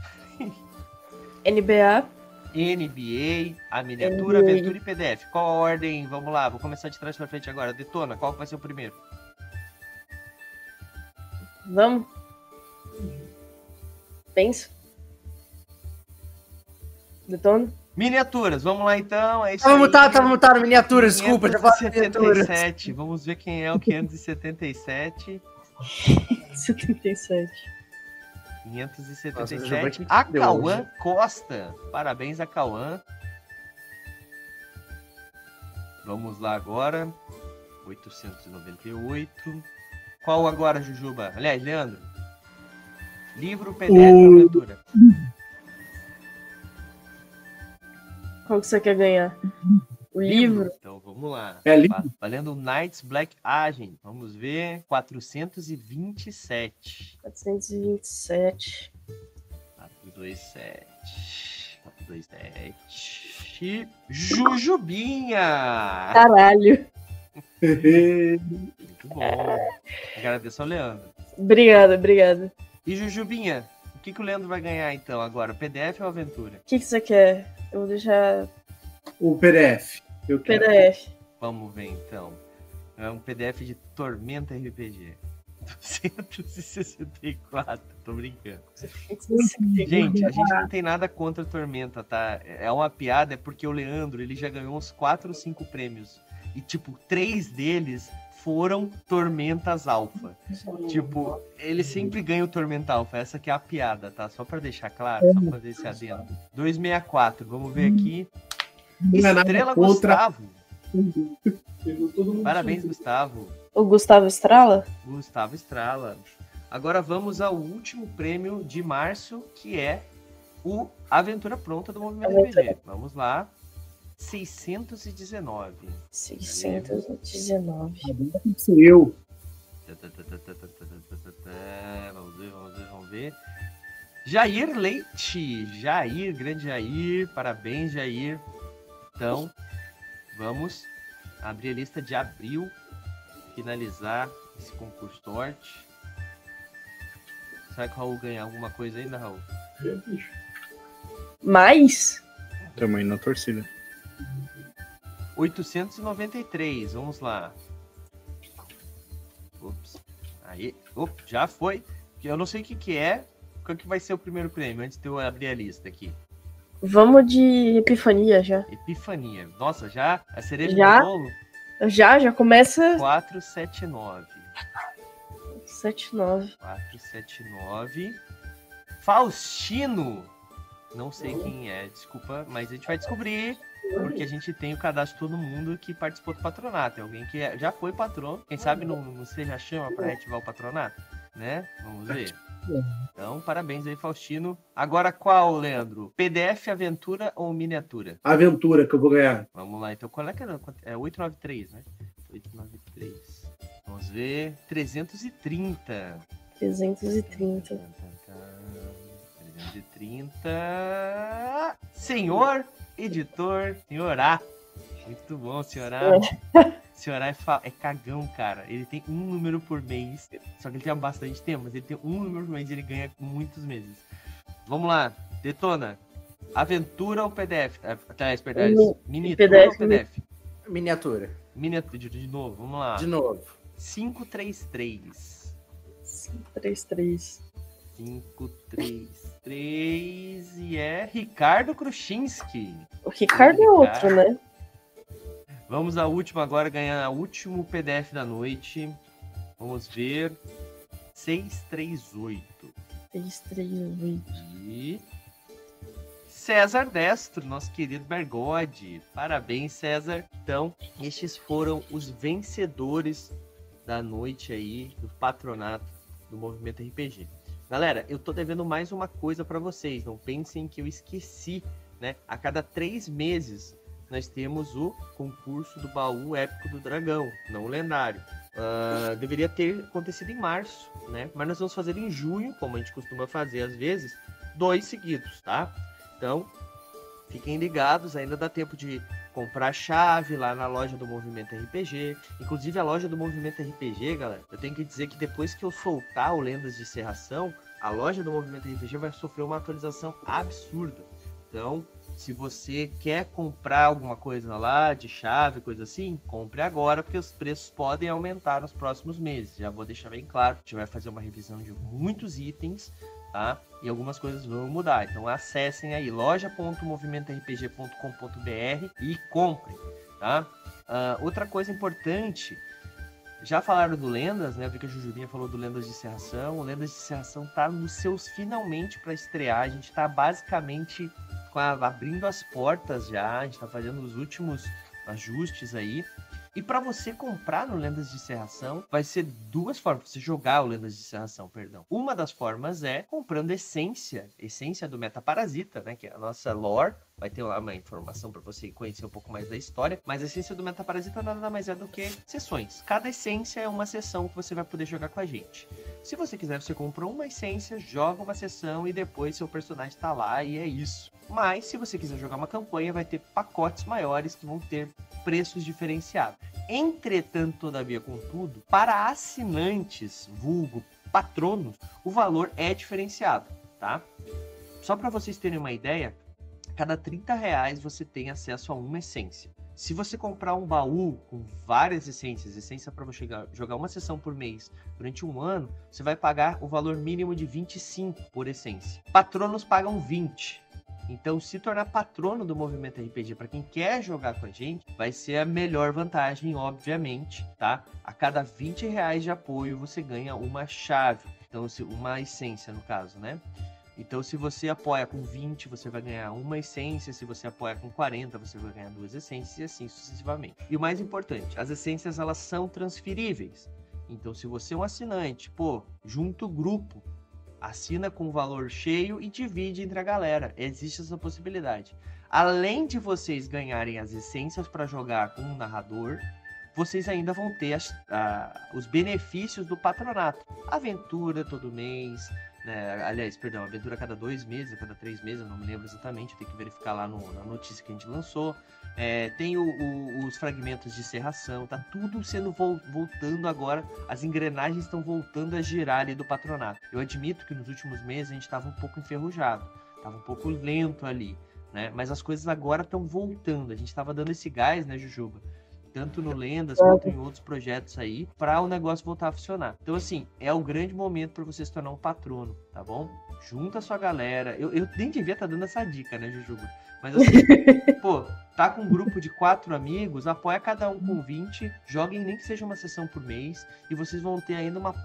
N B A. N B A, a miniatura, N B A. aventura e P D F. Qual a ordem? Vamos lá, vou começar de trás pra frente agora. Detona, qual vai ser o primeiro? Vamos? Pensa. Detona? Miniaturas, vamos lá então. É isso Tava aí. mutado, tava mutado, miniatura, desculpa, já falei quinhentos e setenta e miniatura. sete. Vamos ver quem é o quinhentos e setenta e sete. setenta e sete. quinhentos e setenta Nossa, e o Juba sete. que A deu Cauã hoje. Costa. Parabéns a Cauã. Vamos lá agora. oitocentos e noventa e oito. Qual agora, Jujuba? Aliás, Leandro. Livro, P D F, O- aventura. Qual que você quer ganhar? O livro? Então vamos lá. É livro. Va- Valendo Knights Black Agent. Vamos ver. quatrocentos e vinte e sete. quatrocentos e vinte e sete. quatrocentos e vinte e sete. quatrocentos e vinte e sete. Jujubinha! Caralho. Muito bom. Agradeço ao Leandro. Obrigada, obrigada. E Jujubinha, o que, que o Leandro vai ganhar então agora? P D F ou aventura? O que, que você quer? Eu vou deixar O P D F. Eu P quero. D F. Vamos ver então. É um P D F de Tormenta R P G. duzentos e sessenta e quatro. Tô brincando. Gente, a gente não tem nada contra a Tormenta, tá? É uma piada, é porque o Leandro, ele já ganhou uns quatro ou cinco prêmios. E, tipo, três deles foram Tormentas Alpha. Tipo, ele sempre ganha o Tormenta Alpha. Essa aqui é a piada, tá? Só pra deixar claro, só pra fazer esse adendo. duzentos e sessenta e quatro, vamos ver aqui. Não é nada Estrela contra. Gustavo. Todo mundo Parabéns, sabe. Gustavo. O Gustavo Estrala? Gustavo Estrala. Agora vamos ao último prêmio de março, que é o Aventura Pronta do Movimento R P G. Vamos lá. seiscentos e dezenove. seiscentos e dezenove. Sou eu. Vamos ver, vamos ver, vamos ver. Jair Leite. Jair, grande Jair. Parabéns, Jair. Então, vamos abrir a lista de abril. Finalizar esse concurso sorte. Será que o Raul ganha alguma coisa ainda, Raul? Mais? Tamo indo na torcida. oitocentos e noventa e três, vamos lá. Ops. Aí, Ops, já foi. Eu não sei o que que é. Qual que vai ser o primeiro prêmio, antes de eu abrir a lista aqui. Vamos de Epifania já. Epifania. Nossa, já? A cereja Já? do bolo? Já, já começa quatrocentos e setenta e nove. setenta e nove. quatrocentos e setenta e nove. Faustino. Não sei quem é, desculpa, mas a gente vai descobrir. Porque a gente tem o cadastro de todo mundo que participou do patronato. Tem alguém que já foi patrono. Quem sabe não, não seja chama para reativar o patronato, né? Vamos ver. Então, parabéns aí, Faustino. Agora qual, Leandro? P D F, aventura ou miniatura? Aventura que eu vou ganhar. Vamos lá, então. Qual é que era? É oitocentos e noventa e três, né? oitocentos e noventa e três. Vamos ver. trezentos e trinta. trezentos e trinta. trezentos e trinta. Senhor editor, senhor A. Muito bom, senhor A. Senhor A é, fa... é cagão, cara. Ele tem um número por mês. Só que ele tem há bastante tempo, mas ele tem um número por mês e ele ganha muitos meses. Vamos lá, detona. Aventura ou P D F? Atrás, perdão. Miniatura P D F, ou P D F? Miniatura. Miniatura, de, de novo, vamos lá. De novo. quinhentos e trinta e três. cinco três três. quinhentos e trinta e três e é Ricardo Kruchinski. O Ricardo é outro, né? Vamos à última agora, ganhar o último P D F da noite. Vamos ver. seiscentos e trinta e oito. seiscentos e trinta e oito. E César Destro, nosso querido Bergode. Parabéns, César. Então, estes foram os vencedores da noite aí do patronato do Movimento R P G. Galera, eu tô devendo mais uma coisa para vocês. Não pensem que eu esqueci, né? A cada três meses nós temos o concurso do baú épico do dragão, não o lendário. Uh, deveria ter acontecido em março, né? Mas nós vamos fazer em junho, como a gente costuma fazer às vezes, dois seguidos, tá? Então, fiquem ligados, ainda dá tempo de comprar chave lá na loja do Movimento R P G. Inclusive, a loja do Movimento R P G, galera, eu tenho que dizer que depois que eu soltar o Lendas de Serração, a loja do Movimento R P G vai sofrer uma atualização absurda. Então, Se você quer comprar alguma coisa lá, de chave, coisa assim, compre agora, porque os preços podem aumentar nos próximos meses. Já vou deixar bem claro, a gente vai fazer uma revisão de muitos itens, tá? E algumas coisas vão mudar. Então acessem aí loja ponto movimento r p g ponto com ponto b r e comprem, tá? Uh, outra coisa importante, já falaram do Lendas, né? Eu vi que a Jujubinha falou do Lendas de Serração. O Lendas de Serração tá nos seus finalmente para estrear. A gente tá basicamente com a, abrindo as portas já. A gente tá fazendo os últimos ajustes aí. E para você comprar no Lendas de Serração, vai ser duas formas. Você jogar o Lendas de Serração, perdão. Uma das formas é comprando essência. Essência do Metaparasita, né? Que é a nossa lore. Vai ter lá uma informação para você conhecer um pouco mais da história. Mas a essência do Metaparasita nada mais é do que sessões. Cada essência é uma sessão que você vai poder jogar com a gente. Se você quiser, você compra uma essência, joga uma sessão e depois seu personagem tá lá e é isso. Mas se você quiser jogar uma campanha, vai ter pacotes maiores que vão ter preços diferenciados. Entretanto, todavia, contudo, para assinantes, vulgo, patronos, o valor é diferenciado, tá? Só para vocês terem uma ideia, cada trinta reais você tem acesso a uma essência. Se você comprar um baú com várias essências, essência para você jogar uma sessão por mês durante um ano, você vai pagar o valor mínimo de vinte e cinco por essência. Patronos pagam vinte. Então, se tornar patrono do Movimento R P G para quem quer jogar com a gente, vai ser a melhor vantagem, obviamente, tá? A cada vinte reais de apoio, você ganha uma chave. Então, uma essência, no caso, né? Então, se você apoia com vinte, você vai ganhar uma essência. Se você apoia com quarenta, você vai ganhar duas essências e assim sucessivamente. E o mais importante, as essências, elas são transferíveis. Então, se você é um assinante, pô, junta o grupo, assina com o valor cheio e divide entre a galera. Existe essa possibilidade. Além de vocês ganharem as essências para jogar com um narrador, vocês ainda vão ter as, a, os benefícios do patronato. Aventura todo mês, né? Aliás, perdão, aventura a cada dois meses, a cada três meses, eu não me lembro exatamente, eu tenho que verificar lá no, na notícia que a gente lançou. É, tem o, o, os fragmentos de serração, tá tudo sendo vo voltando agora, as engrenagens estão voltando a girar ali do patronato. Eu admito que nos últimos meses a gente estava um pouco enferrujado, estava um pouco lento ali, né? Mas as coisas agora estão voltando, a gente estava dando esse gás, né, Jujuba? Tanto no Lendas quanto em outros projetos aí, para o negócio voltar a funcionar. Então, assim, é o grande momento para você se tornar um patrono, tá bom? Junta a sua galera. Eu, eu nem devia estar tá dando essa dica, né, Jujuba? Mas assim, pô, tá com um grupo de quatro amigos, apoia cada um com vinte, joguem nem que seja uma sessão por mês, e vocês vão ter ainda uma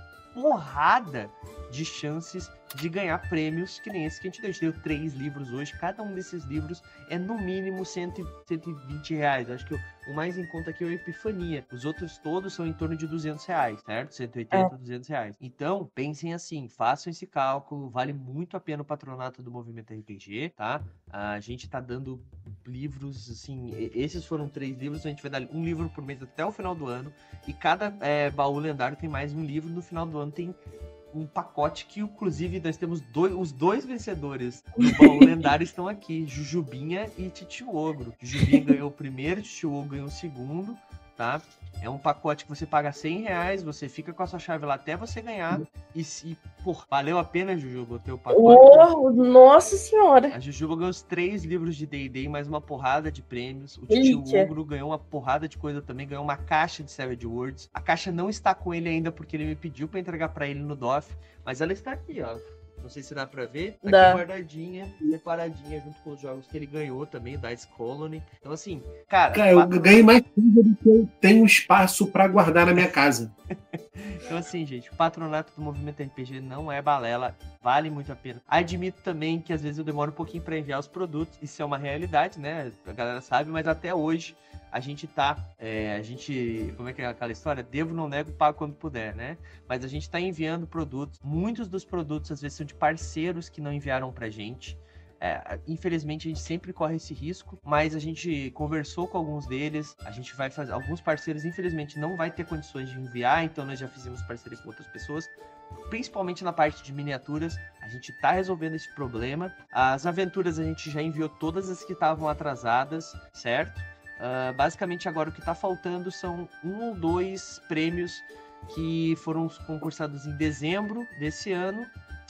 porrada de chances de ganhar prêmios que nem esse que a gente deu. A gente deu três livros hoje, cada um desses livros é no mínimo cento, cento e vinte reais. Acho que o, o mais em conta aqui é o Epifania. Os outros todos são em torno de duzentos reais, certo? cento e oitenta, é. duzentos reais. Então, pensem assim, façam esse cálculo, vale muito a pena o patronato do Movimento R P G, tá? A gente tá dando livros, assim, esses foram três livros, a gente vai dar um livro por mês até o final do ano, e cada é, baú lendário tem mais um livro, no final do ano tem um pacote que, inclusive, nós temos dois, os dois vencedores do baú lendário estão aqui, Jujubinha e Titio Ogro. Jujubinha ganhou o primeiro, Titio Ogro ganhou o segundo, tá? É um pacote que você paga cem reais, você fica com a sua chave lá até você ganhar. E se, pô, valeu a pena, Jujuba, o teu pacote? Oh, nossa senhora! A Jujuba ganhou os três livros de D e D e mais uma porrada de prêmios. O Titio Ogro ganhou uma porrada de coisa também, ganhou uma caixa de Savage Worlds. A caixa não está com ele ainda porque ele me pediu pra entregar pra ele no D O F, mas ela está aqui, ó. Não sei se dá pra ver. Tá dá. Aqui guardadinha, separadinha, junto com os jogos que ele ganhou também, Dice Colony. Então, assim, cara... Cara, eu quatro... ganhei mais coisa do que eu tenho espaço pra guardar na minha casa. Então, assim, gente, o patronato do Movimento R P G não é balela, vale muito a pena. Admito também que às vezes eu demoro um pouquinho pra enviar os produtos, isso é uma realidade, né? A galera sabe, mas até hoje a gente tá, é, a gente, como é que é aquela história? Devo, não nego, pago quando puder, né? Mas a gente tá enviando produtos, muitos dos produtos às vezes são de parceiros que não enviaram pra gente. É, infelizmente a gente sempre corre esse risco, mas a gente conversou com alguns deles, a gente vai fazer, alguns parceiros infelizmente não vai ter condições de enviar, então nós já fizemos parceria com outras pessoas, principalmente na parte de miniaturas, a gente tá resolvendo esse problema. As aventuras a gente já enviou todas as que estavam atrasadas, certo? Uh, basicamente agora o que tá faltando são um ou dois prêmios que foram concursados em dezembro desse ano,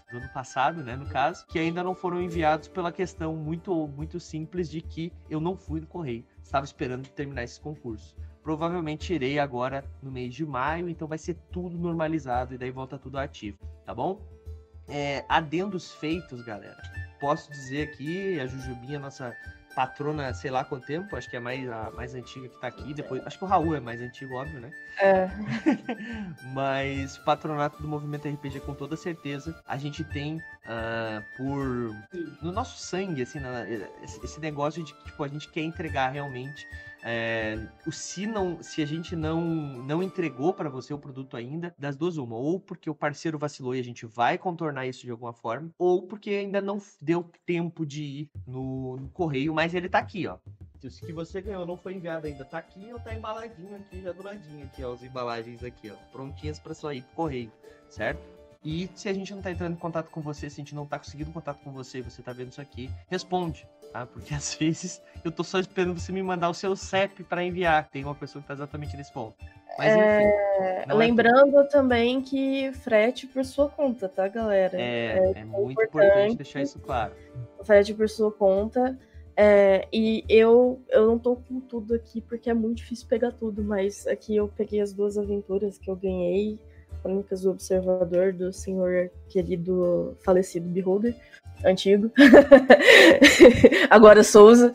do ano passado, né, no caso, que ainda não foram enviados pela questão muito, muito simples de que eu não fui no correio, estava esperando terminar esse concurso. Provavelmente irei agora no mês de maio, então vai ser tudo normalizado e daí volta tudo ativo, tá bom? É, adendos feitos, galera. Posso dizer aqui, a Jujubinha, nossa patrona, sei lá quanto tempo, acho que é mais, a mais antiga que tá aqui, depois, acho que o Raul é mais antigo, óbvio, né? É. Mas patronato do Movimento R P G, com toda certeza, a gente tem uh, por... no nosso sangue, assim, na, esse negócio de que, tipo, a gente quer entregar realmente. É, o se, não, se a gente não, não entregou para você o produto ainda, das duas uma, ou porque o parceiro vacilou e a gente vai contornar isso de alguma forma, ou porque ainda não deu tempo de ir no, no correio, mas ele tá aqui, ó. Se o que você ganhou não foi enviado ainda, tá aqui ou tá embaladinho aqui, já do ladinho aqui, ó, as embalagens aqui, ó, prontinhas para só ir pro correio, certo? E se a gente não tá entrando em contato com você, se a gente não tá conseguindo contato com você, você tá vendo isso aqui, responde, tá? Porque às vezes eu tô só esperando você me mandar o seu C E P para enviar. Tem uma pessoa que tá exatamente nesse ponto. Mas enfim. É... Lembrando é... também que frete por sua conta, tá, galera? É, é, é muito importante. importante deixar isso claro. Frete por sua conta. É, e eu, eu não tô com tudo aqui porque é muito difícil pegar tudo, mas aqui eu peguei as duas aventuras que eu ganhei. Crônicas do Observador, do senhor querido falecido Beholder, antigo, agora Souza.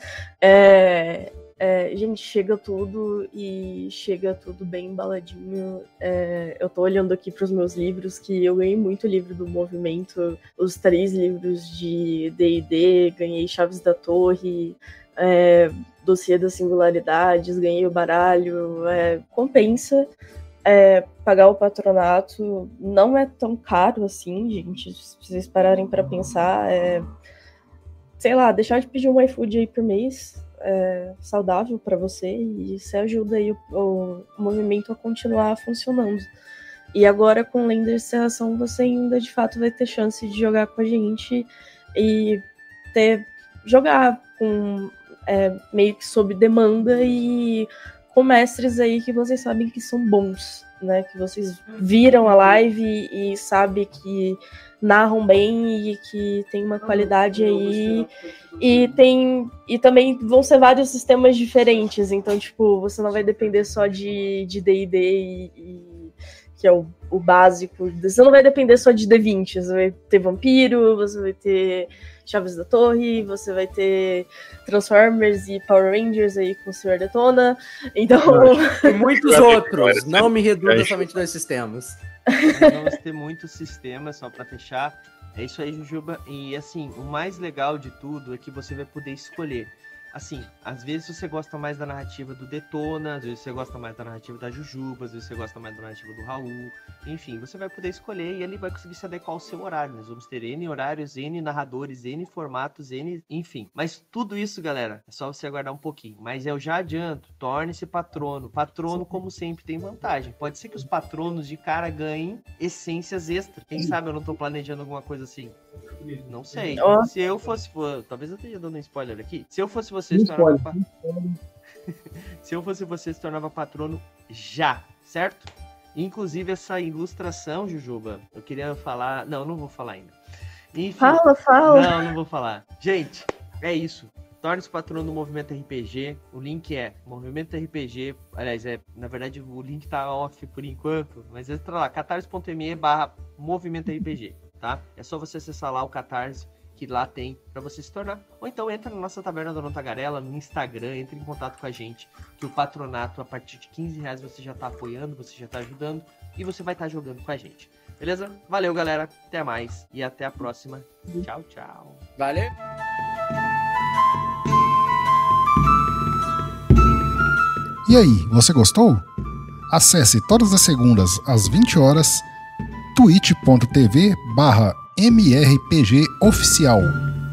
É, é, gente, chega tudo e chega tudo bem embaladinho. É, eu tô olhando aqui para os meus livros, que eu ganhei muito livro do movimento, os três livros de D e D, ganhei Chaves da Torre, é, Dossiê das Singularidades, ganhei o baralho, é, compensa. É, pagar o patronato não é tão caro assim, gente. Se vocês pararem para pensar, é, sei lá, deixar de pedir um iFood aí por mês é saudável para você e você ajuda aí o, o, o movimento a continuar funcionando. E agora com Lenda de Serração você ainda de fato vai ter chance de jogar com a gente e ter, jogar com é, meio que sob demanda e com mestres aí que vocês sabem que são bons, né? Que vocês viram a live e, e sabem que narram bem e que tem uma qualidade aí. E tem e também vão ser vários sistemas diferentes. Então, tipo, você não vai depender só de de D e D e, e que é o, o básico. Você não vai depender só de D vinte. Você vai ter Vampiro, você vai ter Chaves da Torre, você vai ter Transformers e Power Rangers aí com o senhor Detona. Então... E muitos outros. Não me redunda somente dois sistemas. Nós vamos ter muitos sistemas, só para fechar. É isso aí, Jujuba. E assim, o mais legal de tudo é que você vai poder escolher. Assim, às vezes você gosta mais da narrativa do Detona, às vezes você gosta mais da narrativa da Jujuba, às vezes você gosta mais da narrativa do Raul. Enfim, você vai poder escolher e ele vai conseguir se adequar ao seu horário. Nós vamos ter N horários, N narradores, N formatos, N... enfim. Mas tudo isso, galera, é só você aguardar um pouquinho. Mas eu já adianto, torne-se patrono. Patrono, como sempre, tem vantagem. Pode ser que os patronos de cara ganhem essências extras. Quem sabe eu não tô planejando alguma coisa assim. Não sei. Oh. Se eu fosse... Talvez eu esteja dando um spoiler aqui. Se eu fosse você, se tornava... Pa... Se eu fosse você, se tornava patrono já, certo? Inclusive, essa ilustração, Jujuba, eu queria falar... Não, não vou falar ainda. Enfim, fala, fala. Não, não vou falar. Gente, é isso. Torne-se patrono do Movimento R P G. O link é Movimento R P G. Aliás, é, na verdade, o link tá off por enquanto. Mas entra lá, catarse.me barra Movimento R P G, tá? É só você acessar lá o Catarse, que lá tem para você se tornar. Ou então entra na nossa Taverna da Dona Tagarela, no Instagram, entre em contato com a gente, que o patronato, a partir de quinze reais, você já tá apoiando, você já tá ajudando, e você vai estar tá jogando com a gente. Beleza? Valeu, galera. Até mais. E até a próxima. Tchau, tchau. Valeu. E aí, você gostou? Acesse todas as segundas às vinte horas twitch ponto tv barra M R P G Oficial.